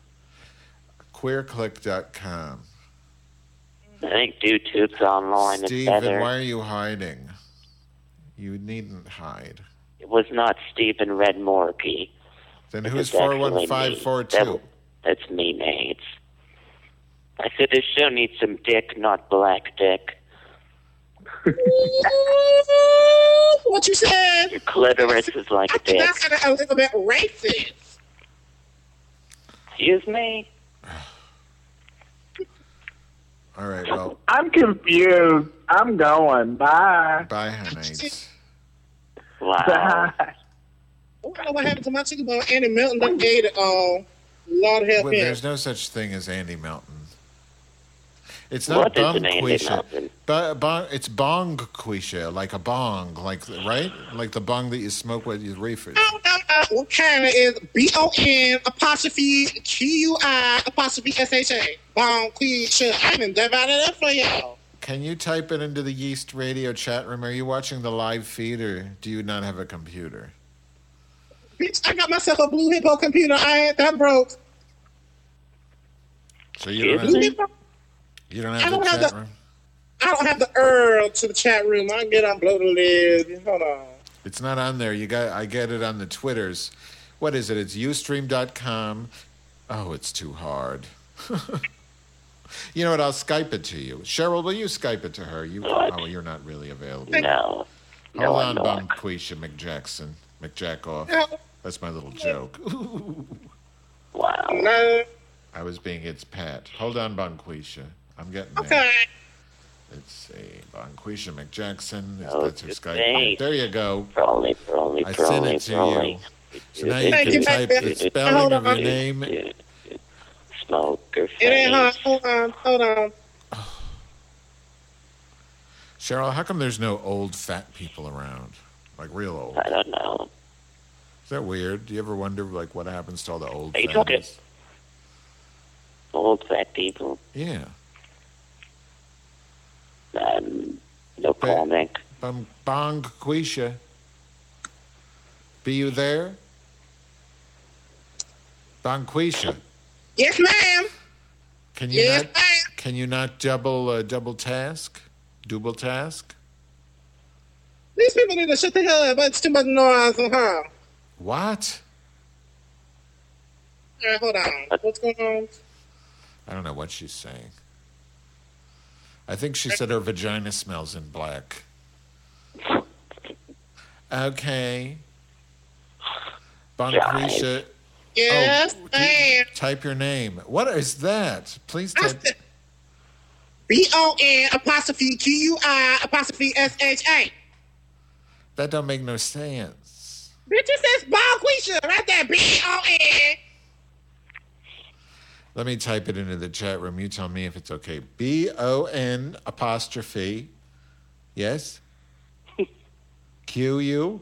Queerclick.com. I think YouTube's online is Stephen, better. why are you hiding? You needn't hide. It was not Stephen Red Morphy. Then It who's was actually 41542? me. That's me, Nate. I said this show needs some dick, not black dick. What you said? Your clitoris is like a dick. That's a little bit racist. Excuse me? All right, well, I'm confused. I'm going. Bye. bye, Hanates. Wow. Bye. I don't know what happened to my chicken bone. Andy Milton done gave it all. Lord help Well, him. there's no such thing as Andy Melton. It's What not is bong an Andy quisha. Melton? It's bong quisha, like a bong, right? Like the bong that you smoke with your reefers. What kind is BON apostrophe QUI apostrophe SHA? Bon Quisha. I done divided it up for y'all. Can you type it into the Yeast Radio chat room? Are you watching the live feed, or do you not have a computer? Bitch, I got myself a Blue Hippo computer. I ain't that broke. So you don't have the chat room? I don't have the URL to the chat room. I can get on Blow the Lid. Hold on. It's not on there. I get it on the Twitters. What is it? It's Ustream.com. Oh, it's too hard. You know what? I'll Skype it to you. Cheryl, will you Skype it to her? Oh, you're not really available. No. Hold on, Bonquisha McJackoff. That's my little joke. Wow. No. I was being its Pat. Hold on, Bonquisha. I'm getting there. Okay. Let's see. Bonquisha McJackson. Oh, That's her Skype. thanks. There you go. Probably, I sent it to you. So now you can type the spelling of your name. Smoker It ain't hard. Hold on. Cheryl, how come there's no old fat people around? Like real old? I don't know. Is that weird? Do you ever wonder like what happens to all the old Hey, fatties? Old fat people. Yeah. No comment. Bong Quisha. Be you there? Bong Quisha. Yes, ma'am. Can you Yes, not? ma'am. Can you not double task? Double task? These people need to shut the hell up. It's too much noise. What? All right, hold on. What's going on? I don't know what she's saying. I think she said her vagina smells in black. Okay. Bonquisha. Yes, ma'am. Type your name. What is that? Please type. BON apostrophe QUI apostrophe SHA. That don't make no sense. Bitch, it says Bonquisha right there. BON. Let me type it into the chat room. You tell me if it's okay. BON apostrophe. Yes? QUE?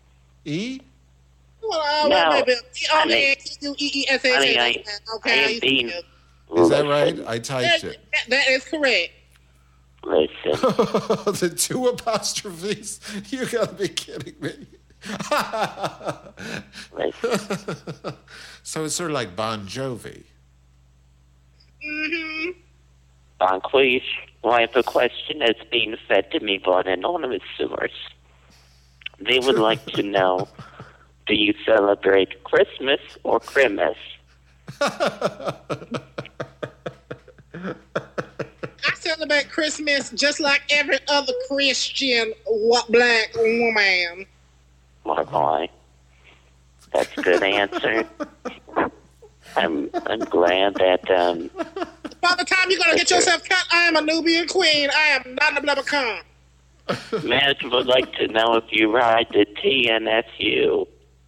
No. BON QUESHA. Okay. Is that right? I typed it. That is correct. Listen. The two apostrophes? You gotta be kidding me. So it's sort of like Bon Jovi. Mm-hmm. Bonquish, I have a question that's being fed to me by an anonymous source. They would like to know, do you celebrate Christmas or Christmas? I celebrate Christmas just like every other Christian black woman. My boy. That's a good answer. I'm glad that by the time you're gonna get yourself cut, I am a Nubian queen. I am not a leprechaun. Madge would like to know if you ride the TNSU.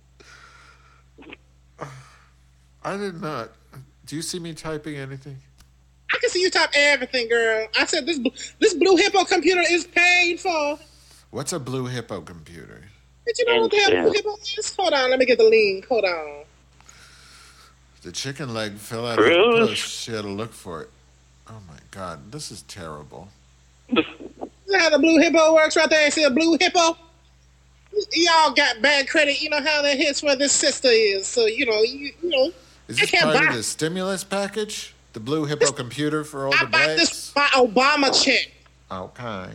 I did not. Do you see me typing anything? I can see you type everything, girl. I said this Blue Hippo computer is paid for. What's a Blue Hippo computer? Did you know what the hell Blue Hippo is? Hold on, let me get the link. Hold on. The chicken leg fell out of the post. She had to look for it. Oh my God, this is terrible. This is how the Blue Hippo works right there. See a Blue Hippo? Y'all got bad credit. You know how that hits where this sister is. So, you know. Is this part of the stimulus package? The Blue Hippo computer for older blacks? I bought this by Obama check. Okay.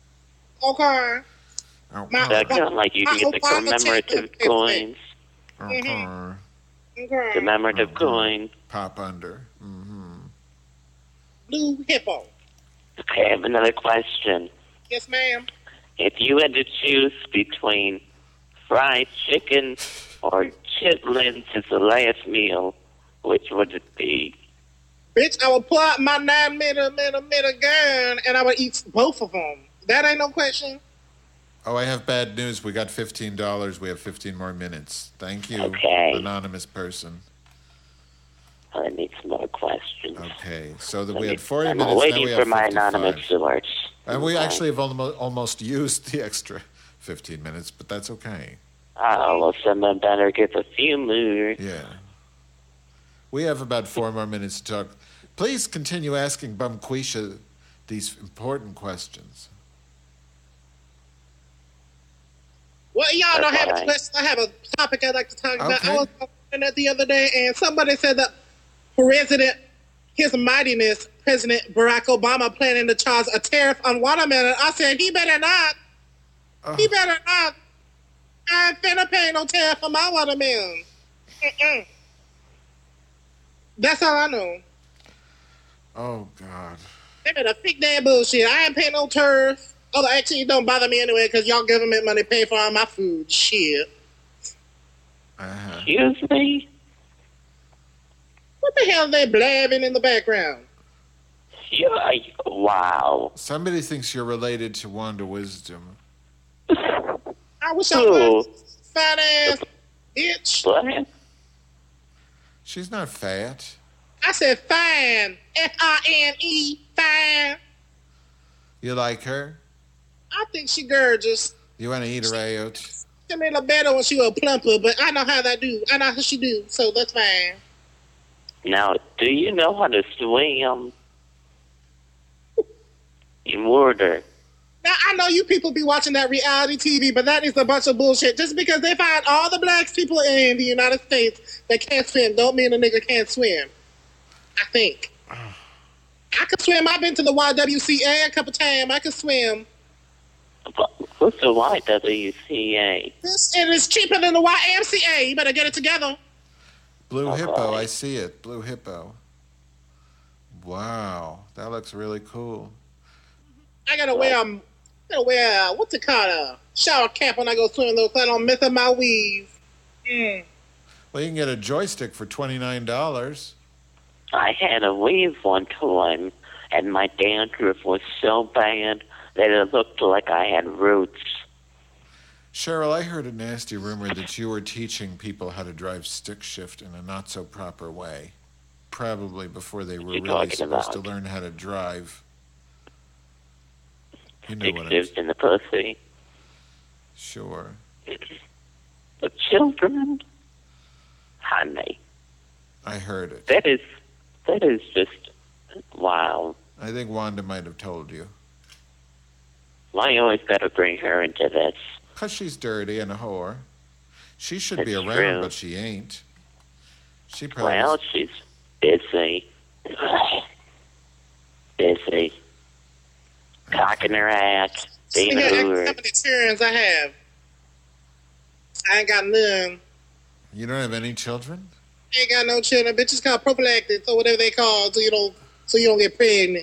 That sounds like you can get the commemorative coins. Okay. Commemorative coin. Pop under. Mm-hmm. Blue Hippo. Okay, I have another question. Yes, ma'am. If you had to choose between fried chicken or chitlins as the last meal, which would it be? Bitch, I would pull out my 9mm gun and I would eat both of them. That ain't no question. Oh, I have bad news. We got $15. We have 15 more minutes. Thank you, anonymous person. I need some more questions. Okay, so we had 40 minutes. I'm waiting now we for have my 55. anonymous source. And we actually have almost used the extra 15 minutes, but that's okay. Oh, well, someone better give a few more. Yeah. We have about 4 more minutes to talk. Please continue asking Bumquisha these important questions. Well, y'all don't have a question. I have a topic I'd like to talk about. I was on the internet the other day, and somebody said that His Mightiness, President Barack Obama, planning to charge a tariff on watermelon. I said, he better not. He better not. I ain't finna pay no tariff on my watermelon. That's all I know. Oh, God. They better pick that bullshit. I ain't paying no tariff. Although, actually, it don't bother me anyway, because y'all government money pay for all my food. Shit. Excuse me? What the hell are they blabbing in the background? Yeah, wow. Somebody thinks you're related to Wanda Wisdom. I wish I was. Fat ass bitch. What? She's not fat. I said fine. F-I-N-E. Fine. You like her? I think she gorgeous. You want to eat her out? She made her better when she was plumper, but I know how that do. I know how she do, so that's fine. Now, do you know how to swim? In water. Now, I know you people be watching that reality TV, but that is a bunch of bullshit. Just because they find all the black people in the United States that can't swim don't mean a nigga can't swim. I think. I can swim. I've been to the YWCA a couple times. I can swim. What's the YWCA? It is cheaper than the YMCA. You better get it together. Blue Hippo, I see it. Blue Hippo. Wow, that looks really cool. I gotta wear what's it called, a shower cap when I go swimming, though, so I don't mess up my weave. Well, you can get a joystick for $29. I had a weave one time, and my dandruff was so bad that it looked like I had roots. Cheryl, I heard a nasty rumor that you were teaching people how to drive stick shift in a not-so-proper way. Probably before they were really supposed to learn how to drive. You know what I'm saying. In the pussy. Sure. The children? Honey. I heard it. That is just, wow. I think Wanda might have told you. Why you always got to bring her into this? Because she's dirty and a whore. She should be around, true. but she ain't. She probably... Well, she's busy. Busy. Cocking her ass. Being a hooer. How many children I have? I ain't got none. You don't have any children? Ain't got no children. Bitches called prophylactics or whatever they call, so you don't get pregnant.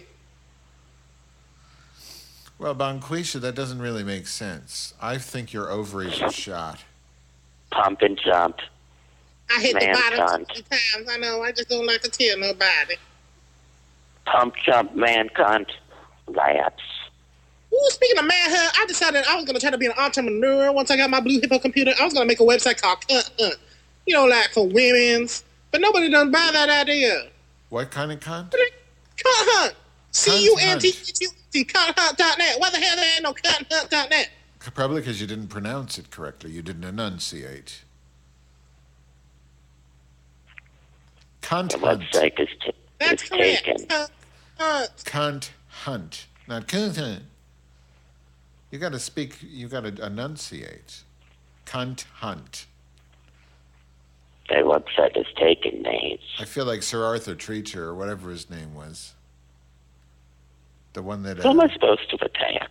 Well, Bonquisha, that doesn't really make sense. I think your ovaries are shot. Pump and jump. I hit Man the bottom cunt. 50 times. I know. I just don't like to tell nobody. Pump, jump, man, cunt. Laps. Ooh, speaking of manhood, I decided I was going to try to be an entrepreneur once I got my Blue Hippo computer. I was going to make a website called Cunt Hunt. You know, like for women's. But nobody done buy that idea. What kind of cunt? Cunt Hunt. C-U-N-T-H-U-T. CuntHunt.net. Why the hell there ain't no CuntHunt.net? Probably because you didn't pronounce it correctly. You didn't enunciate. Cunt The Hunt. website is That's taken. correct. Cunt. Cunt Hunt. Not Cunt Hunt. You got to speak, you got to enunciate. Cunt Hunt. Their website is taken names. I feel like Sir Arthur Treacher, or whatever his name was. The one that... Who am I supposed to attack?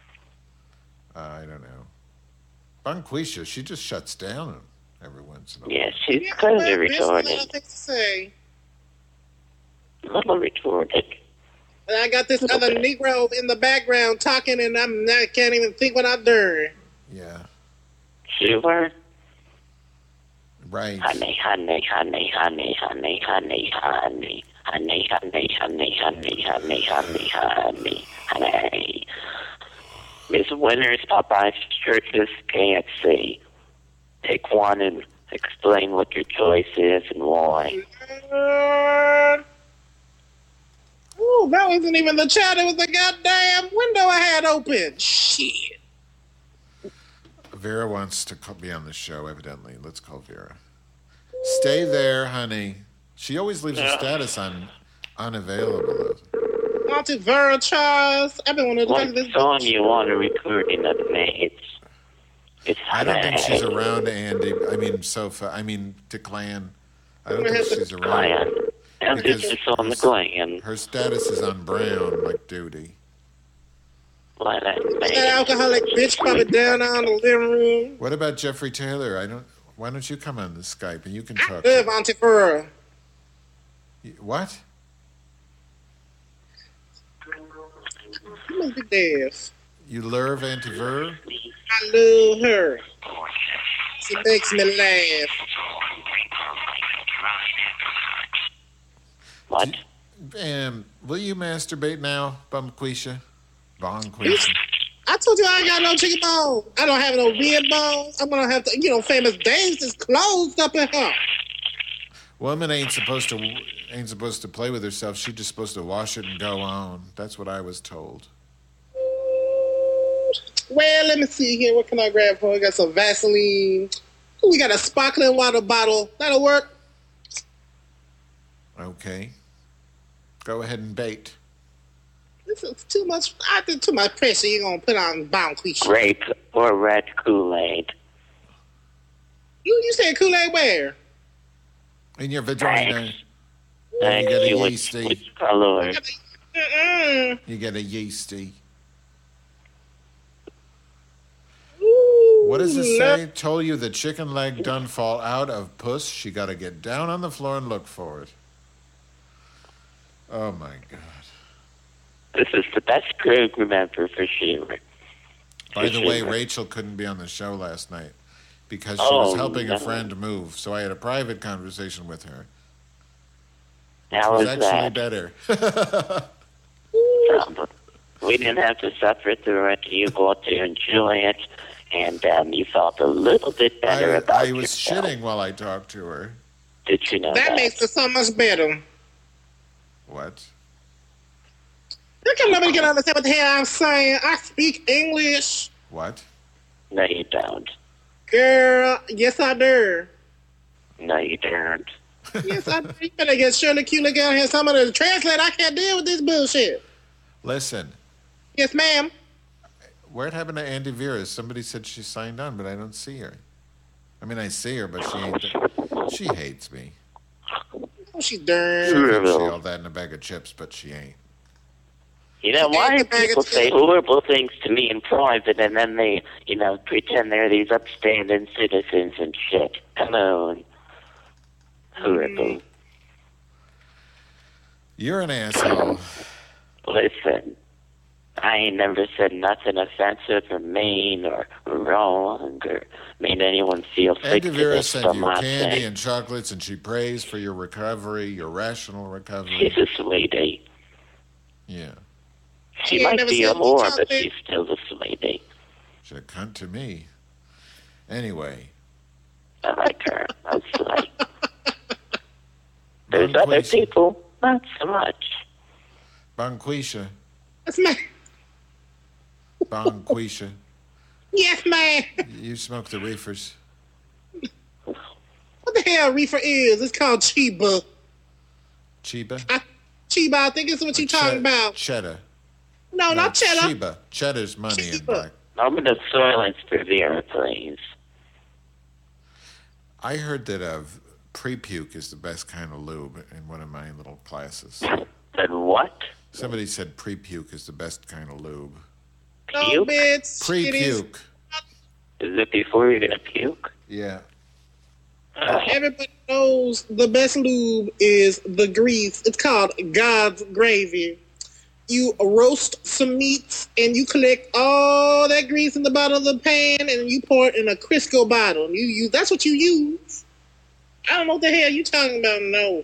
I don't know. Bonquisha, she just shuts down every once in a while. Yeah, she's kind of There's a lot retarded. of things to say. A little retarded. And I got this other Negro in the background talking, and I can't even think what I'm doing. Yeah. Sure. Right. Honey, honey, honey, honey, honey, honey, honey. Honey, honey, honey, honey, honey, honey, honey, honey. Miss Winters, Popeye's Churches, KFC. Pick one and explain what your choice is and why. Ooh, that wasn't even the chat. It was the goddamn window I had open. Shit. Vera wants to be on the show, evidently. Let's call Vera. Stay there, honey. She always leaves her status on unavailable. Auntie Vera Charles. I've been wanting to talk to What this. song you want a recording of me? It's I don't think she's around, Andy. I mean, Sofa. I mean, Declan. I don't think she's around. Clan. Emphasis on the clan. Her status is on brown, like duty. Why that That alcoholic bitch probably down on the living room. What about Jeffrey Taylor? Why don't you come on the Skype and you can talk? Live Auntie Vera. What? You must be deaf. You love Auntie Vera? I love her. She makes me laugh. What? Will you masturbate now, Bonquisha? Bonquisha. I told you I ain't got no chicken bones. I don't have no rib bones. I'm gonna have to, Famous Dave's is closed up in here. Woman ain't supposed to play with herself. She's just supposed to wash it and go on. That's what I was told. Well, let me see here. What can I grab for? We got some Vaseline. Ooh, we got a sparkling water bottle. That'll work. Okay. Go ahead and bait. This is too much. I think too much pressure you're gonna put on Bonquisha. Grape or red Kool-Aid? You said Kool-Aid where? In your vagina. Thanks. You get a Which yeasty. color? You get a yeasty. Ooh, What does it say? Told you the chicken leg done fall out of puss. She got to get down on the floor and look for it. Oh, my God. This is the best program ever for sure. By the way, Rachel couldn't be on the show last night because she was helping a friend move. So I had a private conversation with her. How was was actually that? better. We didn't have to suffer through it. You got to enjoy it, and you felt a little bit better about I was yourself. shitting while I talked to her. Did you know That makes it so much better. What? How come nobody can understand what the hell I'm saying? I speak English. What? No, you don't. Girl, yes I do. No, you don't. Yes I do. You better get Shirley Kulik out here. Somebody to translate. I can't deal with this bullshit. Listen. Yes, ma'am. Where happened to Andy Vera? Somebody said she signed on, but I don't see her. I mean, I see her, but she ain't. She hates me. Oh, she's darn. She thinks she all that in a bag of chips, but she ain't. You know, why do people say horrible things to me in private and then they, pretend they're these upstanding citizens and shit? Come on. horrible. You're an asshole. Listen, I ain't never said nothing offensive or mean or wrong or made anyone feel sick. Ed DeVera sent you candy and chocolates, and she prays for your recovery, your rational recovery. She's a sweetie. Yeah. She might be a whore, but she's still a sweetie. She's a cunt to me. Anyway. I like her. Mostly. There's other people, not so much. Bonquisha. That's me. Bonquisha. Yes, man. You smoke the reefers. What the hell reefer is? It's called Chiba. Chiba? Chiba, I think it's what you're talking about. Cheddar. No, not cheddar. Chiba. Cheddar's money in black. I'm going to silence Rivera, please. I heard that pre-puke is the best kind of lube in one of my little classes. Said what? Somebody said pre-puke is the best kind of lube. No, bitch. Pre-puke. Is it before you're going to puke? Yeah. Everybody knows the best lube is the grease. It's called God's gravy. You roast some meats and you collect all that grease in the bottom of the pan and you pour it in a Crisco bottle. That's what you use. I don't know what the hell you talking about. No.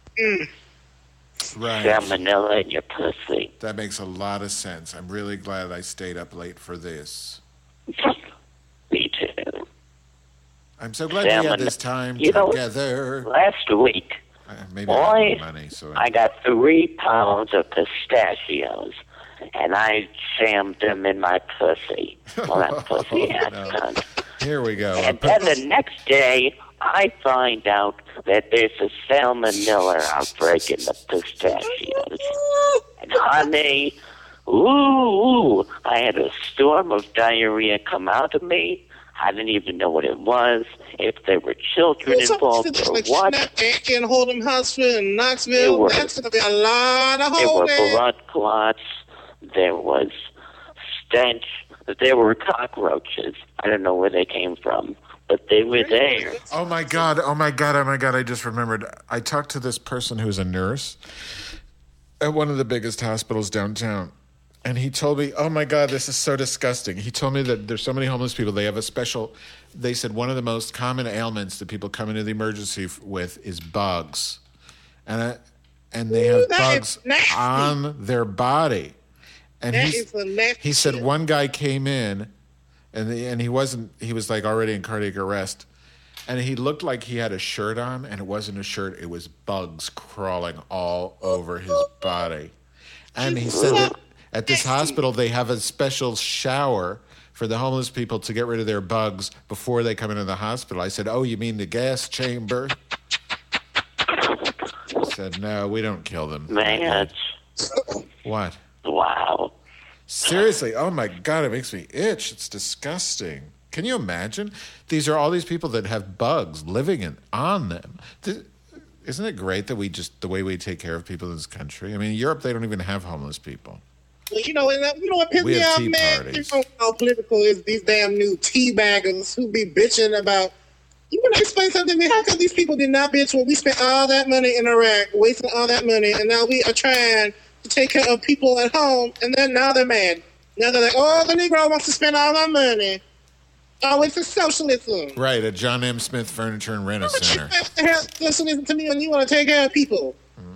Right. Salmonella in your pussy. That makes a lot of sense. I'm really glad I stayed up late for this. Me too. I'm so glad we had this time together. Last week, maybe I have money, so I got 3 pounds of pistachios, and I jammed them in my pussy. Well, that pussy has cunt. Here we go. And then the next day, I find out that there's a salmonella outbreak in the pistachios. And honey, I had a storm of diarrhea come out of me. I didn't even know what it was, if there were children involved or what. And Hold'em Hospital in Knoxville, that's going to be a lot of holding. There were blood clots. There was stench. There were cockroaches. I don't know where they came from, but they were there. Oh, my God. I just remembered. I talked to this person who's a nurse at one of the biggest hospitals downtown. And he told me, oh, my God, this is so disgusting. He told me that there's so many homeless people. They have a special, they said one of the most common ailments that people come into the emergency with is bugs. And they have bugs on their body. And he said one guy came in, and he was like already in cardiac arrest. And he looked like he had a shirt on, and it wasn't a shirt. It was bugs crawling all over his body. And he said that at this hospital, they have a special shower for the homeless people to get rid of their bugs before they come into the hospital. I said, oh, you mean the gas chamber? He said, no, we don't kill them. Man. What? Wow. Seriously, oh my God, it makes me itch. It's disgusting. Can you imagine? These are all these people that have bugs living on them. Isn't it great that the way we take care of people in this country? I mean, in Europe, they don't even have homeless people. Well, you know what pissed me off, man? You know how political is these damn new teabaggers who be bitching about. You want to explain something to me? How come these people did not bitch when we spent all that money in Iraq, wasting all that money, and now we are trying to take care of people at home, and then now they're mad. Now they're like, oh, the Negro wants to spend all our money. Oh, it's a socialism. Right, at John M. Smith Furniture and Rent Center. Socialism to me when you want to take care of people.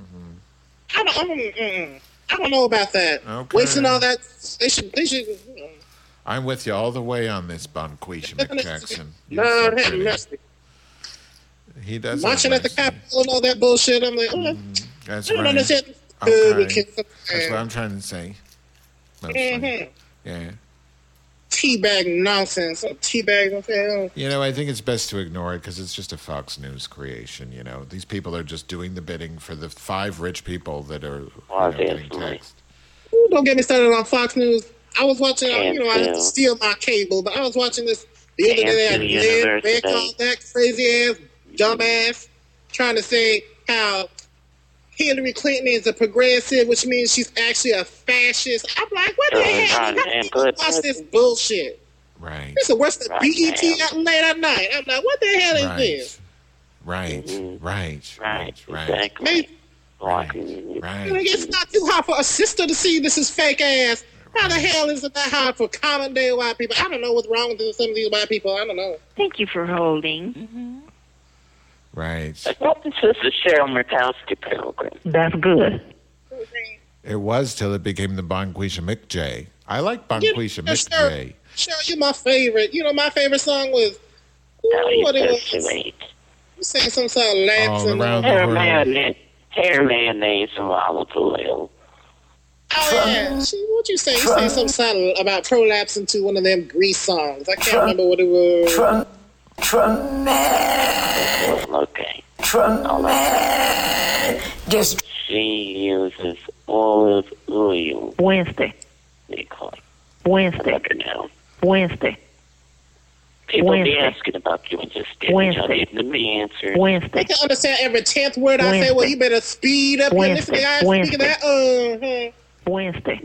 Mm-hmm. I don't know about that. Okay. Wasting all that, they should. I'm with you all the way on this, Bonquisha McJackson. Lord have mercy. He does. Watching at the Capitol and all that bullshit, I'm like, that's I don't understand. That's what I'm trying to say. Mm-hmm. Yeah. Teabag nonsense. Teabag. You know, I think it's best to ignore it because it's just a Fox News creation. You know, these people are just doing the bidding for the 5 rich people that are getting taxed. Don't get me started on Fox News. I was watching. I had to steal my cable, but I was watching this the other day. They called that crazy ass, dumbass, trying to say how Hillary Clinton is a progressive, which means she's actually a fascist. I'm like, what the hell? Watch this bullshit. Right. It's the worst than BET late at night. I'm like, what the hell is this? Right. Exactly. Maybe, Right. it's not too hard for a sister to see this is fake ass. How the hell is it that hard for common day white people? I don't know what's wrong with some of these white people. I don't know. Thank you for holding. Right. This is the Cheryl Murkowski program. That's good. It was till it became the Bonquisha McJ. I like Bonquisha McJ. Cheryl, you're my favorite. You know, my favorite song was... what it was. You sang some song, Laps and... Hair mayonnaise and olive oil. Oh, yeah. What'd you say? You sang some song about prolapsing to one of them Grease songs. I can't remember what it was. Okay. She uses olive oil. Wednesday. Wednesday. People be asking about you and just giving them the answer. I can understand every 10th word I say. Well, you better speed up your listening. I speak of that. Wednesday.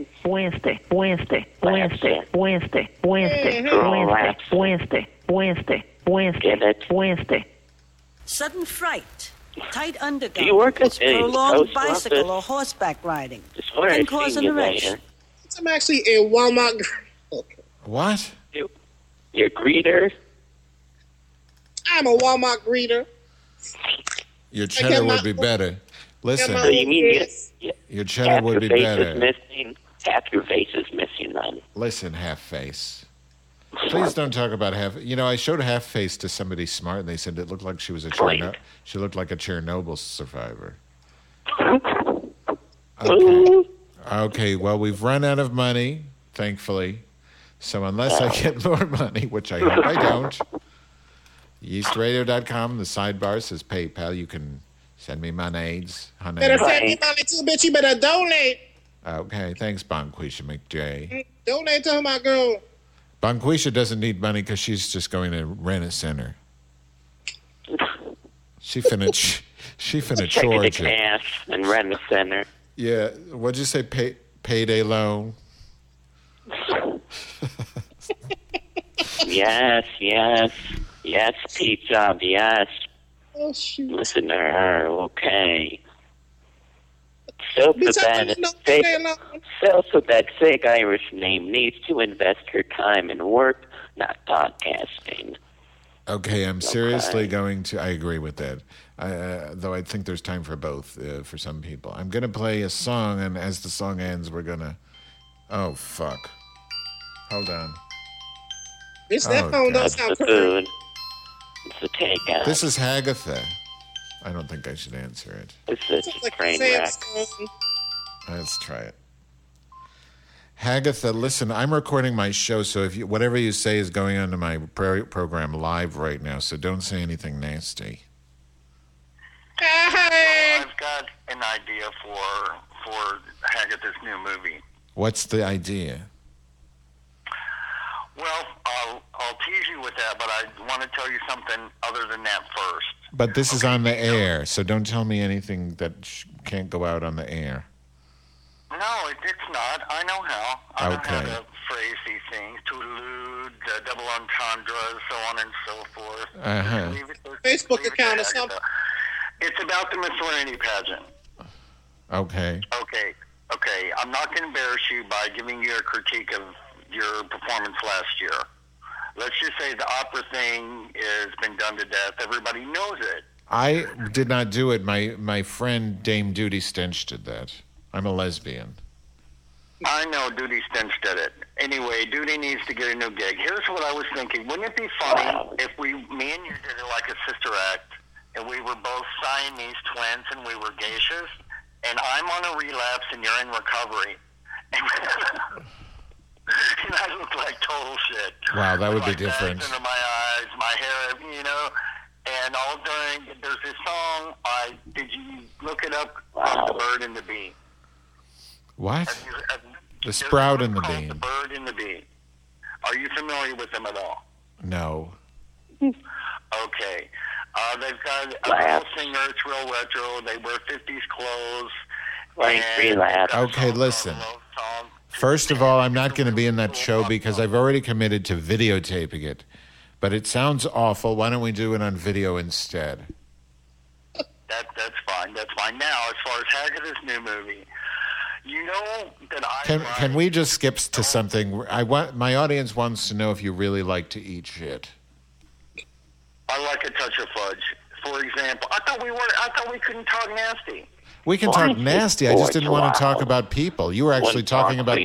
Sudden fright, tight Do you undergarments, work at the prolonged post bicycle office? or horseback riding Just where can I've cause seen an you erection. later. I'm actually a Walmart. What? Your greeter? I'm a Walmart greeter. Your cheddar would be better. Listen. So you mean your cheddar would be face better. is missing? Half your face is missing, then. Listen, half face. Please don't talk about half. You know, I showed half face to somebody smart, and they said it looked like she was a she looked like a Chernobyl survivor. Okay. Well, we've run out of money, thankfully. So unless I get more money, which I hope I don't, yeastradio.com, the sidebar says PayPal. You can send me monies. Better send me money too, bitch. You better donate. Okay. Thanks, Bonquisha McJ. Donate to my girl. Bonquisha doesn't need money because she's just going to rent a center. She finna Check the charge it. cash and rent a center. Yeah, what'd you say? Payday loan. Yes, Pete Job, yes. Oh, shoot. Listen to her, okay. So for that fake Irish name needs to invest her time in work, not podcasting. Okay, I'm seriously going to... I agree with that. Though I think there's time for both for some people. I'm going to play a song, and as the song ends, we're going to... Oh, fuck. Hold on. Bitch, that phone don't sound correct. It's a takeout. This is Hagatha. I don't think I should answer it. It's a train wreck. Let's try it. Hagatha, listen, I'm recording my show, so if whatever you say is going on to my program live right now, so don't say anything nasty. Well, I've got an idea for Hagatha's new movie. What's the idea? Well, I'll tease you with that, but I want to tell you something other than that first. But this is on the air, so don't tell me anything that can't go out on the air. No, it's not. I know how. I know how Okay. to phrase these things. Toodaloo, double entendres, so on and so forth. Uh-huh. Facebook account or something. It's about the Miss Serenity pageant. Okay. Okay. I'm not going to embarrass you by giving you a critique of your performance last year. Let's just say the opera thing has been done to death. Everybody knows it. I did not do it. My friend Dame Duty Stench did that. I'm a lesbian. I know Duty Stench did it. Anyway, Duty needs to get a new gig. Here's what I was thinking. Wouldn't it be funny if me and you did it like a sister act, and we were both Siamese twins and we were geishas, and I'm on a relapse and you're in recovery. And I look like total shit. Wow, that would be My different. bags under my eyes, my hair, and all during, there's this song, did you look it up, The Bird and the Bee? What? The Sprout and the Bean. The Bird and the Bee. Are you familiar with them at all? No. Okay. They've got a real singer, it's real retro, they wear 50s clothes. Okay, listen. First of all, I'm not going to be in that show because I've already committed to videotaping it. But it sounds awful. Why don't we do it on video instead? That's fine. Now, as far as Haggerty's new movie, you know that Can we just skip to something? My audience wants to know if you really like to eat shit. I like a touch of fudge. For example, I thought we couldn't talk nasty. We can talk nasty. I just didn't want to talk about people. You were actually talking about.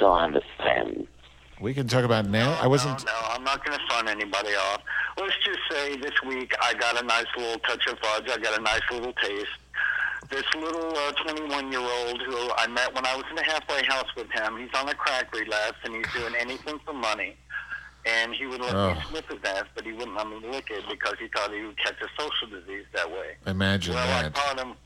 We can talk about now. I wasn't. No, I'm not going to fun anybody off. Let's just say this week I got a nice little touch of fudge. I got a nice little taste. This little 21-year-old who I met when I was in the halfway house with him, he's on a crack relapse, and he's doing anything for money. And he would let me sniff his ass, but he wouldn't let me lick it because he thought he would catch a social disease that way. Imagine that. I called him,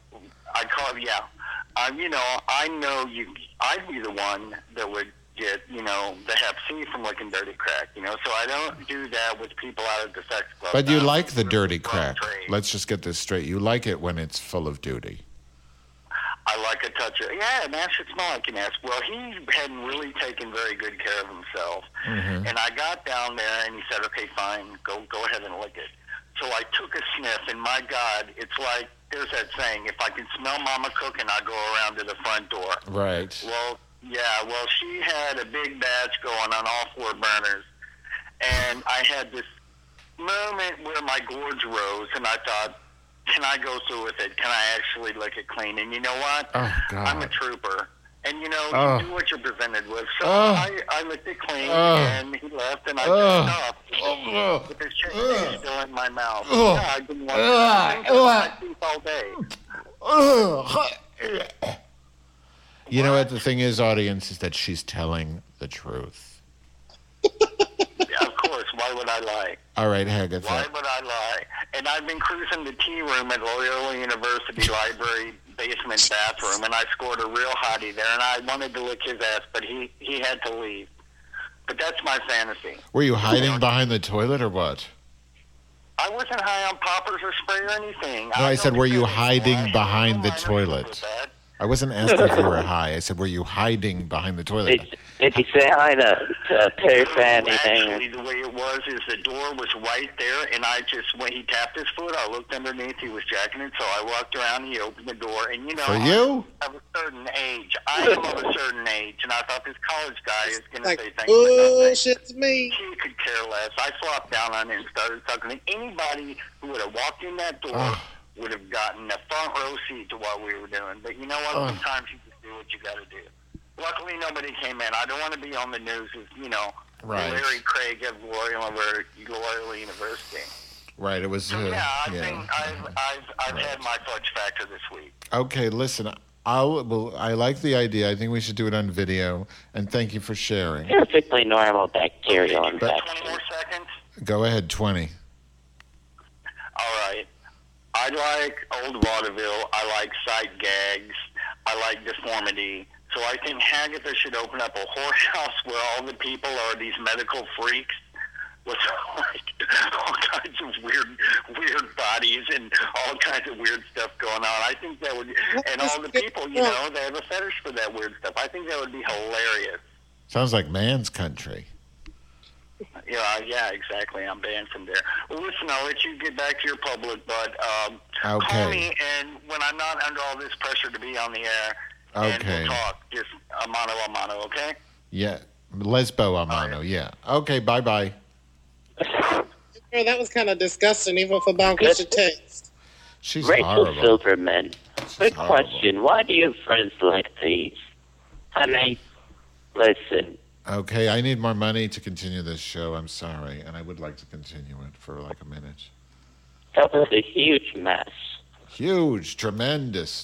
I know I'd be the one that would get, the hep C from licking dirty crack, so I don't do that with people out of the sex club. But you like the dirty crack. Let's just get this straight. You like it when it's full of duty. I like a touch of, a man should smell like an ass. Well, he hadn't really taken very good care of himself. Mm-hmm. And I got down there, and he said, okay, fine, go ahead and lick it. So I took a sniff, and my God, it's like, there's that saying, if I can smell Mama cooking, I go around to the front door. Right. Well, she had a big batch going on all 4 burners. And I had this moment where my gorge rose, and I thought, can I go through with it? Can I actually lick it clean? And you know what? Oh, God. I'm a trooper. And, you do what you're presented with. So I licked it clean, and he left, and I just stopped. With his chicken still in my mouth. I didn't want to my teeth all day. You know what the thing is, audience, is that she's telling the truth. Yeah, of course. Why would I lie? All right, Hagatha. Why would I lie? And I've been cruising the tea room at Loyola University Library basement bathroom, and I scored a real hottie there, and I wanted to lick his ass, but he had to leave. But that's my fantasy. Were you hiding behind the toilet or what? I wasn't high on poppers or spray or anything. No, I said, were you hiding behind the toilet? I wasn't asking if you were high. I said, were you hiding behind the toilet? Did you say hi to Perry Fanny? Actually, the way it was is the door was right there, and when he tapped his foot, I looked underneath. He was jacking it, so I walked around. He opened the door, and For you? I'm of a certain age. I am of a certain age, and I thought this college guy is going to say thank you. Shit's me. He could care less. I flopped down on it and started sucking. Anybody who would have walked in that door would have gotten a front row seat to what we were doing. But you know what? Sometimes you just do what you got to do. Luckily, nobody came in. I don't want to be on the news as, right. Larry Craig of Loyola University. Right. It was. I think I've had my fudge factor this week. Okay, listen. I like the idea. I think we should do it on video. And thank you for sharing. Perfectly normal bacterial infection. 20 more seconds. Go ahead. 20. All right. I like old vaudeville. I like sight gags. I like deformity. So I think Hagatha should open up a whorehouse where all the people are these medical freaks with all kinds of weird bodies and all kinds of weird stuff going on. I think that would, and all the people, they have a fetish for that weird stuff. I think that would be hilarious. Sounds like man's country. Yeah, exactly. I'm banned from there. Well, listen, I'll let you get back to your public, but okay. Call me, and when I'm not under all this pressure to be on the air, and we'll talk, just a mano, okay? Yeah, lesbo a mano, yeah. Okay, bye-bye. Yeah, that was kind of disgusting, even for Bonkers taste. She's Rachel horrible. Silverman, quick question. Why do you have friends like these? Honey, listen. Okay, I need more money to continue this show. I'm sorry, and I would like to continue it for like a minute. That was a huge mess. Huge, tremendous.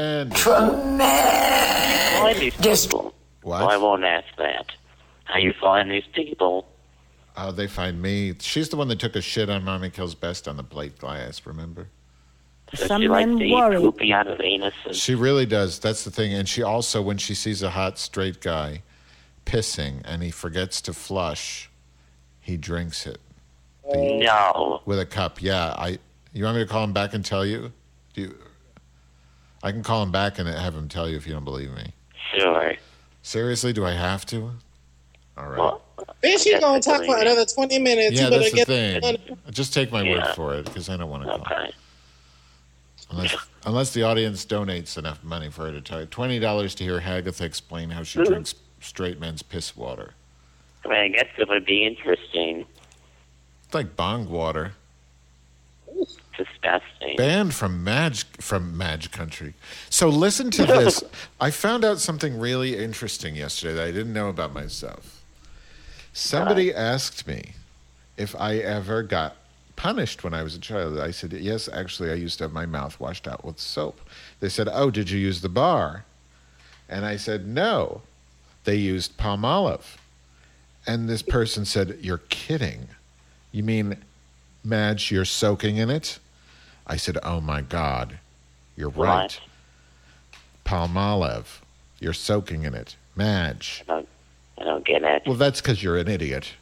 What? Well, I won't ask that. How you find these people? Oh, they find me. She's the one that took a shit on Mommy Kills Best on the plate glass, remember? So she likes to eat poopy out of anuses. She really does. That's the thing. And she also, when she sees a hot straight guy pissing and he forgets to flush, he drinks it. No. With a cup, yeah. You want me to call him back and tell you? I can call him back and have him tell you if you don't believe me. Sure. Seriously, do I have to? All right. Well, bitch, you gonna talk for another 20 minutes. Yeah, you that's the thing. Just take my word for it, because I don't want to call. Okay. Unless the audience donates enough money for her to tell you. $20 to hear Hagatha explain how she drinks straight men's piss water. Well, I guess it would be interesting. It's like bong water. Disgusting. Banned from Madge country. So listen to this. I found out something really interesting yesterday that I didn't know about myself. Somebody asked me if I ever got punished when I was a child. I said, yes, actually, I used to have my mouth washed out with soap. They said, oh, did you use the bar? And I said, no, they used Palmolive. And this person said, you're kidding. You mean, Madge, you're soaking in it? I said, oh, my God, you're right. Palmolive, you're soaking in it. Madge. I don't get it. Well, that's because you're an idiot.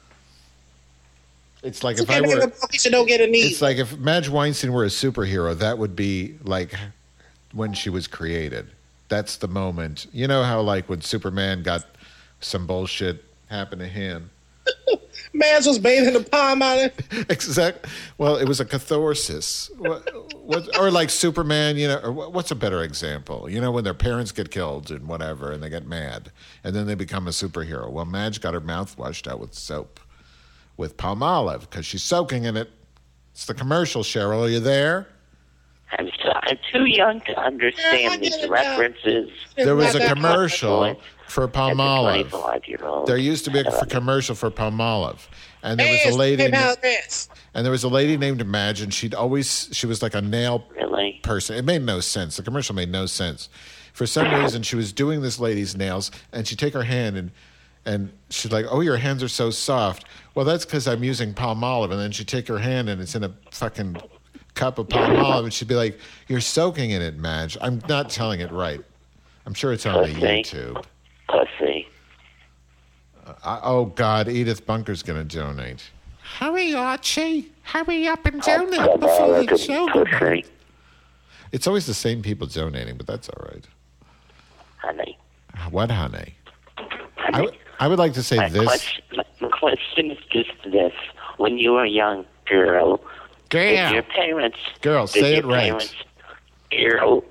It's like It's don't get a need. It's like if Madge Weinstein were a superhero, that would be like when she was created. That's the moment. You know how like when Superman got some bullshit happen to him. Madge was bathing the palm out of it. Exactly. Well, it was a catharsis. Or like Superman, you know, or what's a better example? You know, when their parents get killed and whatever, and they get mad, and then they become a superhero. Well, Madge got her mouth washed out with soap, with Palmolive, because she's soaking in it. It's the commercial, Cheryl. Are you there? I'm too young to understand these references. There was a commercial for Palmolive. 25-year-old. There used to be a commercial for Palmolive, and there was a lady. And there was a lady named Madge, and she was like a nail person. It made no sense. The commercial made no sense. For some reason, she was doing this lady's nails, and she'd take her hand and she's like, "Oh, your hands are so soft." Well, that's because I'm using Palmolive. And then she'd take her hand, and it's in a fucking cup of Palmolive, and she'd be like, "You're soaking in it, Madge." I'm not telling it right. I'm sure it's on the YouTube. Pussy. Oh, God, Edith Bunker's going to donate. Hurry, Archie. Hurry up and donate before the show. It's always the same people donating, but that's all right. Honey. What, honey? I would like to say this. My question is just this. When you were a young girl, did your parents... Girl, say it right. Girl.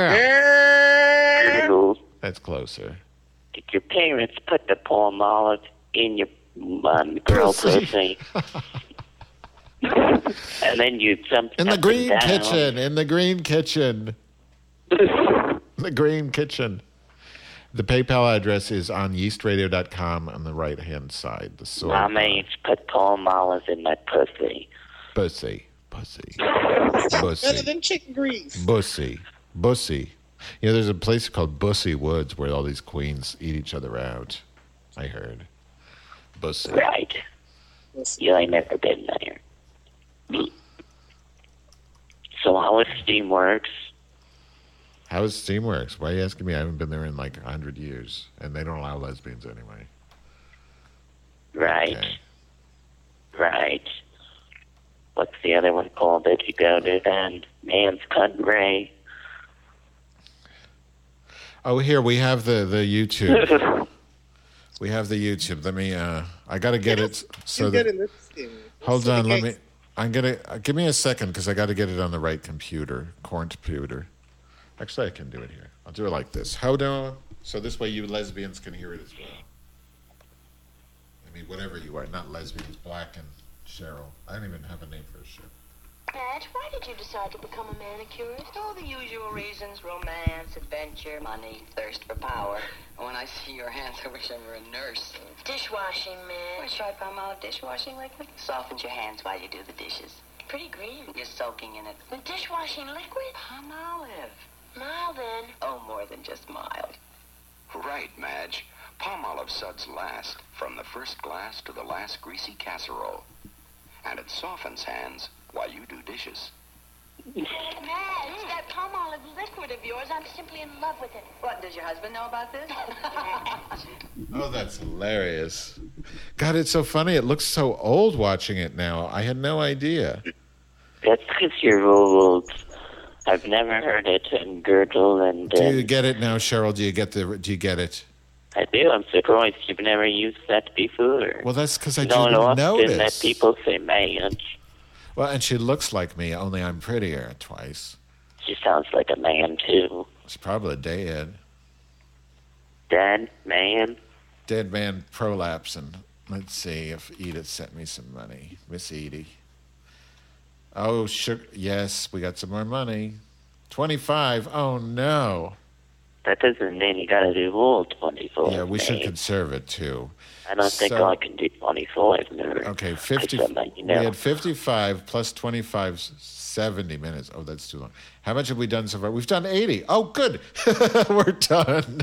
That's closer. Did your parents put the Palmolive in your girl pussy? And then you jumped in the up green and down. kitchen. In the green kitchen. The green kitchen. The PayPal address is on yeastradio.com on the right-hand side. The sword. My mates put Palmolive in my pussy. Pussy. Better than chicken grease. Bussy. You know, there's a place called Bussy Woods where all these queens eat each other out. I heard. Bussy. Right. You ain't never been there. So how is Steamworks? How is Steamworks? Why are you asking me? I haven't been there in like 100 years, and they don't allow lesbians anyway. Right. Okay. Right. What's the other one called that you go to then? Man's Country. Oh, here we have the YouTube. We have the YouTube. Let me. I gotta get it. So that, hold on. Let me. I'm gonna give me a second because I got to get it on the right computer. Computer. Actually, I can do it here. I'll do it like this. Hold on. So this way, you lesbians can hear it as well. I mean, whatever you are, not lesbians, Black and Cheryl. I don't even have a name for a show. Madge, why did you decide to become a manicurist? Oh, the usual reasons: romance, adventure, money, thirst for power. When I see your hands, I wish I were a nurse. Dishwashing, man. Want to try Palmolive dishwashing liquid? Softens your hands while you do the dishes. Pretty green. You're soaking in it. The dishwashing liquid? Palmolive. Mild, then. Oh, more than just mild. Right, Madge. Palmolive suds last, from the first glass to the last greasy casserole. And it softens hands while you do dishes. Madge, that Palmolive liquid of yours, I'm simply in love with it. What, does your husband know about this? Oh, that's hilarious. God, it's so funny. It looks so old watching it now. I had no idea. That's because you're old. I've never heard it in Girdle and... Do you get it now, Cheryl? Do you get it? I do. I'm surprised you've never used that before. Well, that's because I Not didn't often notice. that people say Madge. Well, and she looks like me, only I'm prettier twice. She sounds like a man, too. It's probably dead. Dead man? Dead man prolapsing. Let's see if Edith sent me some money. Miss Edie. Oh, yes, we got some more money. 25. Oh, no. That doesn't mean you got to do all 24. Yeah, we should conserve it, too. I don't think I can do 25. No. Okay, 50. We had 55 plus 25, 70 minutes. Oh, that's too long. How much have we done so far? We've done 80. Oh, good. We're done.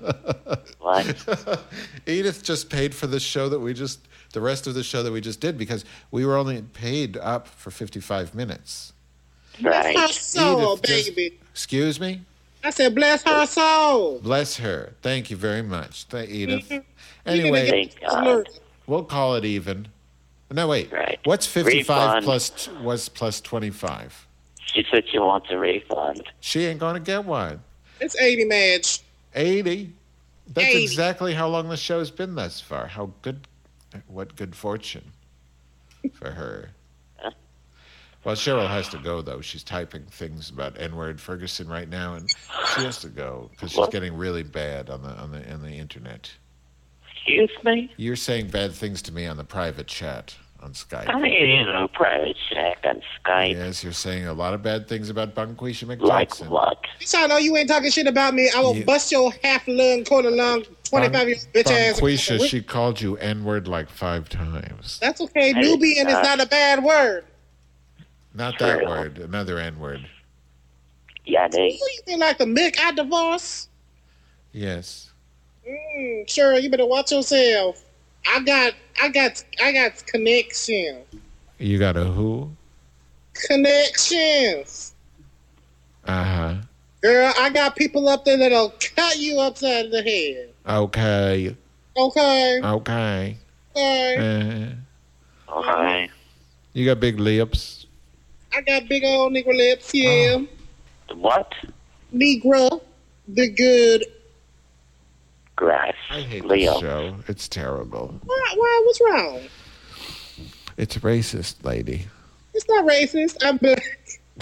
What? Edith just paid for the show that the rest of the show that we just did because we were only paid up for 55 minutes. Bless her soul, baby. Excuse me? I said, bless her soul. Bless her. Thank you very much. Edith. Mm-hmm. Anyway, we'll call it even. No, wait. Right. What's 55 refund. plus 25? She said she wants a refund. She ain't going to get one. It's 80, Madge. 80? That's 80. exactly how long the show's been thus far. What good fortune for her. Well, Cheryl has to go, though. She's typing things about N-word Ferguson right now, and she has to go because she's getting really bad on the internet. Excuse me? You're saying bad things to me on the private chat on Skype. I mean, private chat on Skype. Yes, you're saying a lot of bad things about Bunquisha McJackson. Like what? I know you ain't talking shit about me. I will bust your half-lung, quarter-lung, 25-year bitch ass. Bunquisha, she called you N-word like 5 times. That's okay. Nubian is not a bad word. Not that word. Another N-word. Yeah, Who you mean like the Mick I divorce? Yes. Sure, you better watch yourself. I got connection. You got a who? Connections. Uh-huh. Girl, I got people up there that'll cut you upside the head. Okay. Okay. Okay. Okay. Okay. You got big lips. I got big old Negro lips, yeah. What? Negro, the good. Grass. I hate Leo. this show. It's terrible. Why? What's wrong? It's racist, lady. It's not racist. I'm black.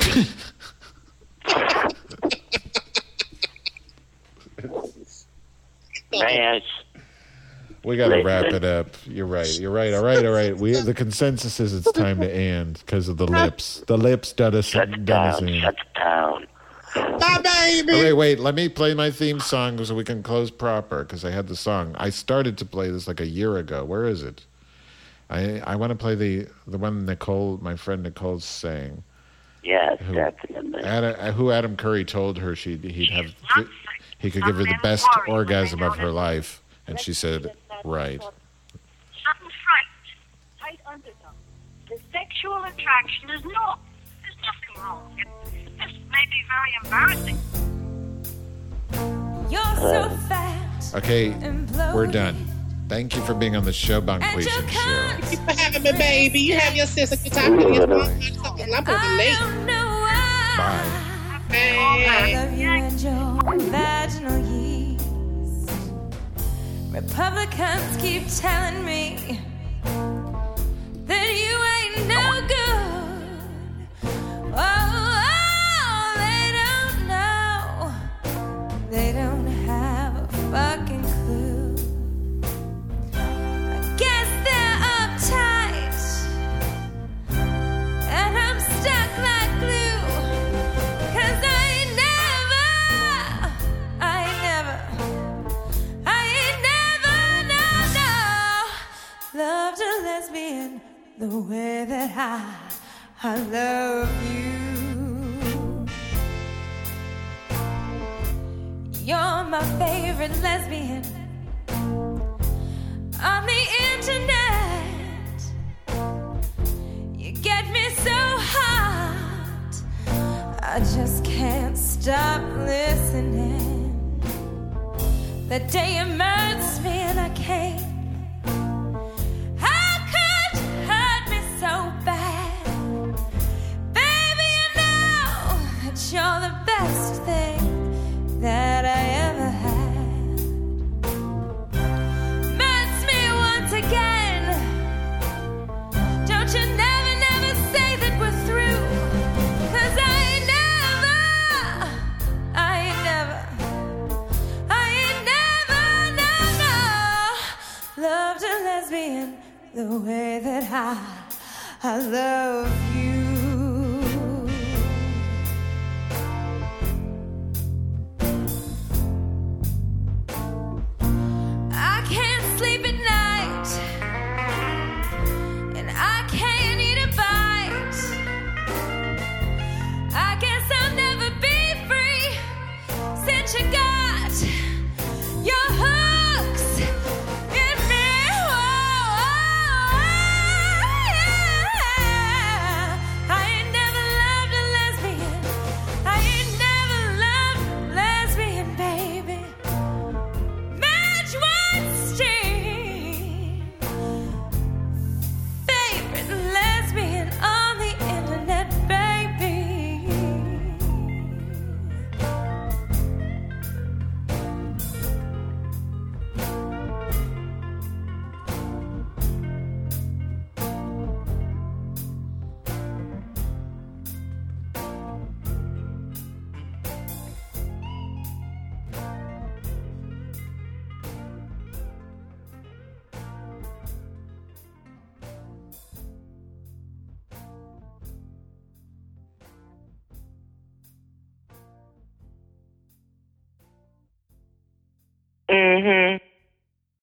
Man. We got to wrap it up. You're right. All right. The consensus is it's time to end because of the lips. The lips done us in. Shut down. Bye, baby. Wait. Let me play my theme song so we can close proper because I had the song. I started to play this like a year ago. Where is it? I want to play the one my friend Nicole sang. Yes, definitely. Who Adam Curry told her he could give her the best orgasm of her life. And she said, right. Sudden fright, tight undertone. The sexual attraction is not. There's nothing wrong. This may be very embarrassing. You're so fat. Okay, we're done. Thank you for being on the show, Bunquisha Show. Thank you for having me, baby. You have your sister. Good time to get mom. I'm going to be late. Bye. I love you and your vaginal yeast. Republicans keep telling me that you ain't no good. Oh, they don't know. They don't have a fucking clue. I guess they're uptight, and I'm stuck like glue. 'Cause I ain't never loved a lesbian the way that I love you. You're my favorite lesbian on the internet. You get me so hot, I just can't stop listening. The day you merged me and I came. You're the best thing that I ever had. Merge me once again. Don't you never say that we're through. 'Cause I the way that I love you. I can't sleep at night, and I can't eat a bite. I guess I'll never be free since you got your hooks in me. Whoa, yeah. I ain't never loved a lesbian. I ain't never loved a lesbian, baby. Madge Weinstein, favorite lesbian on the internet, baby. Mm-hmm.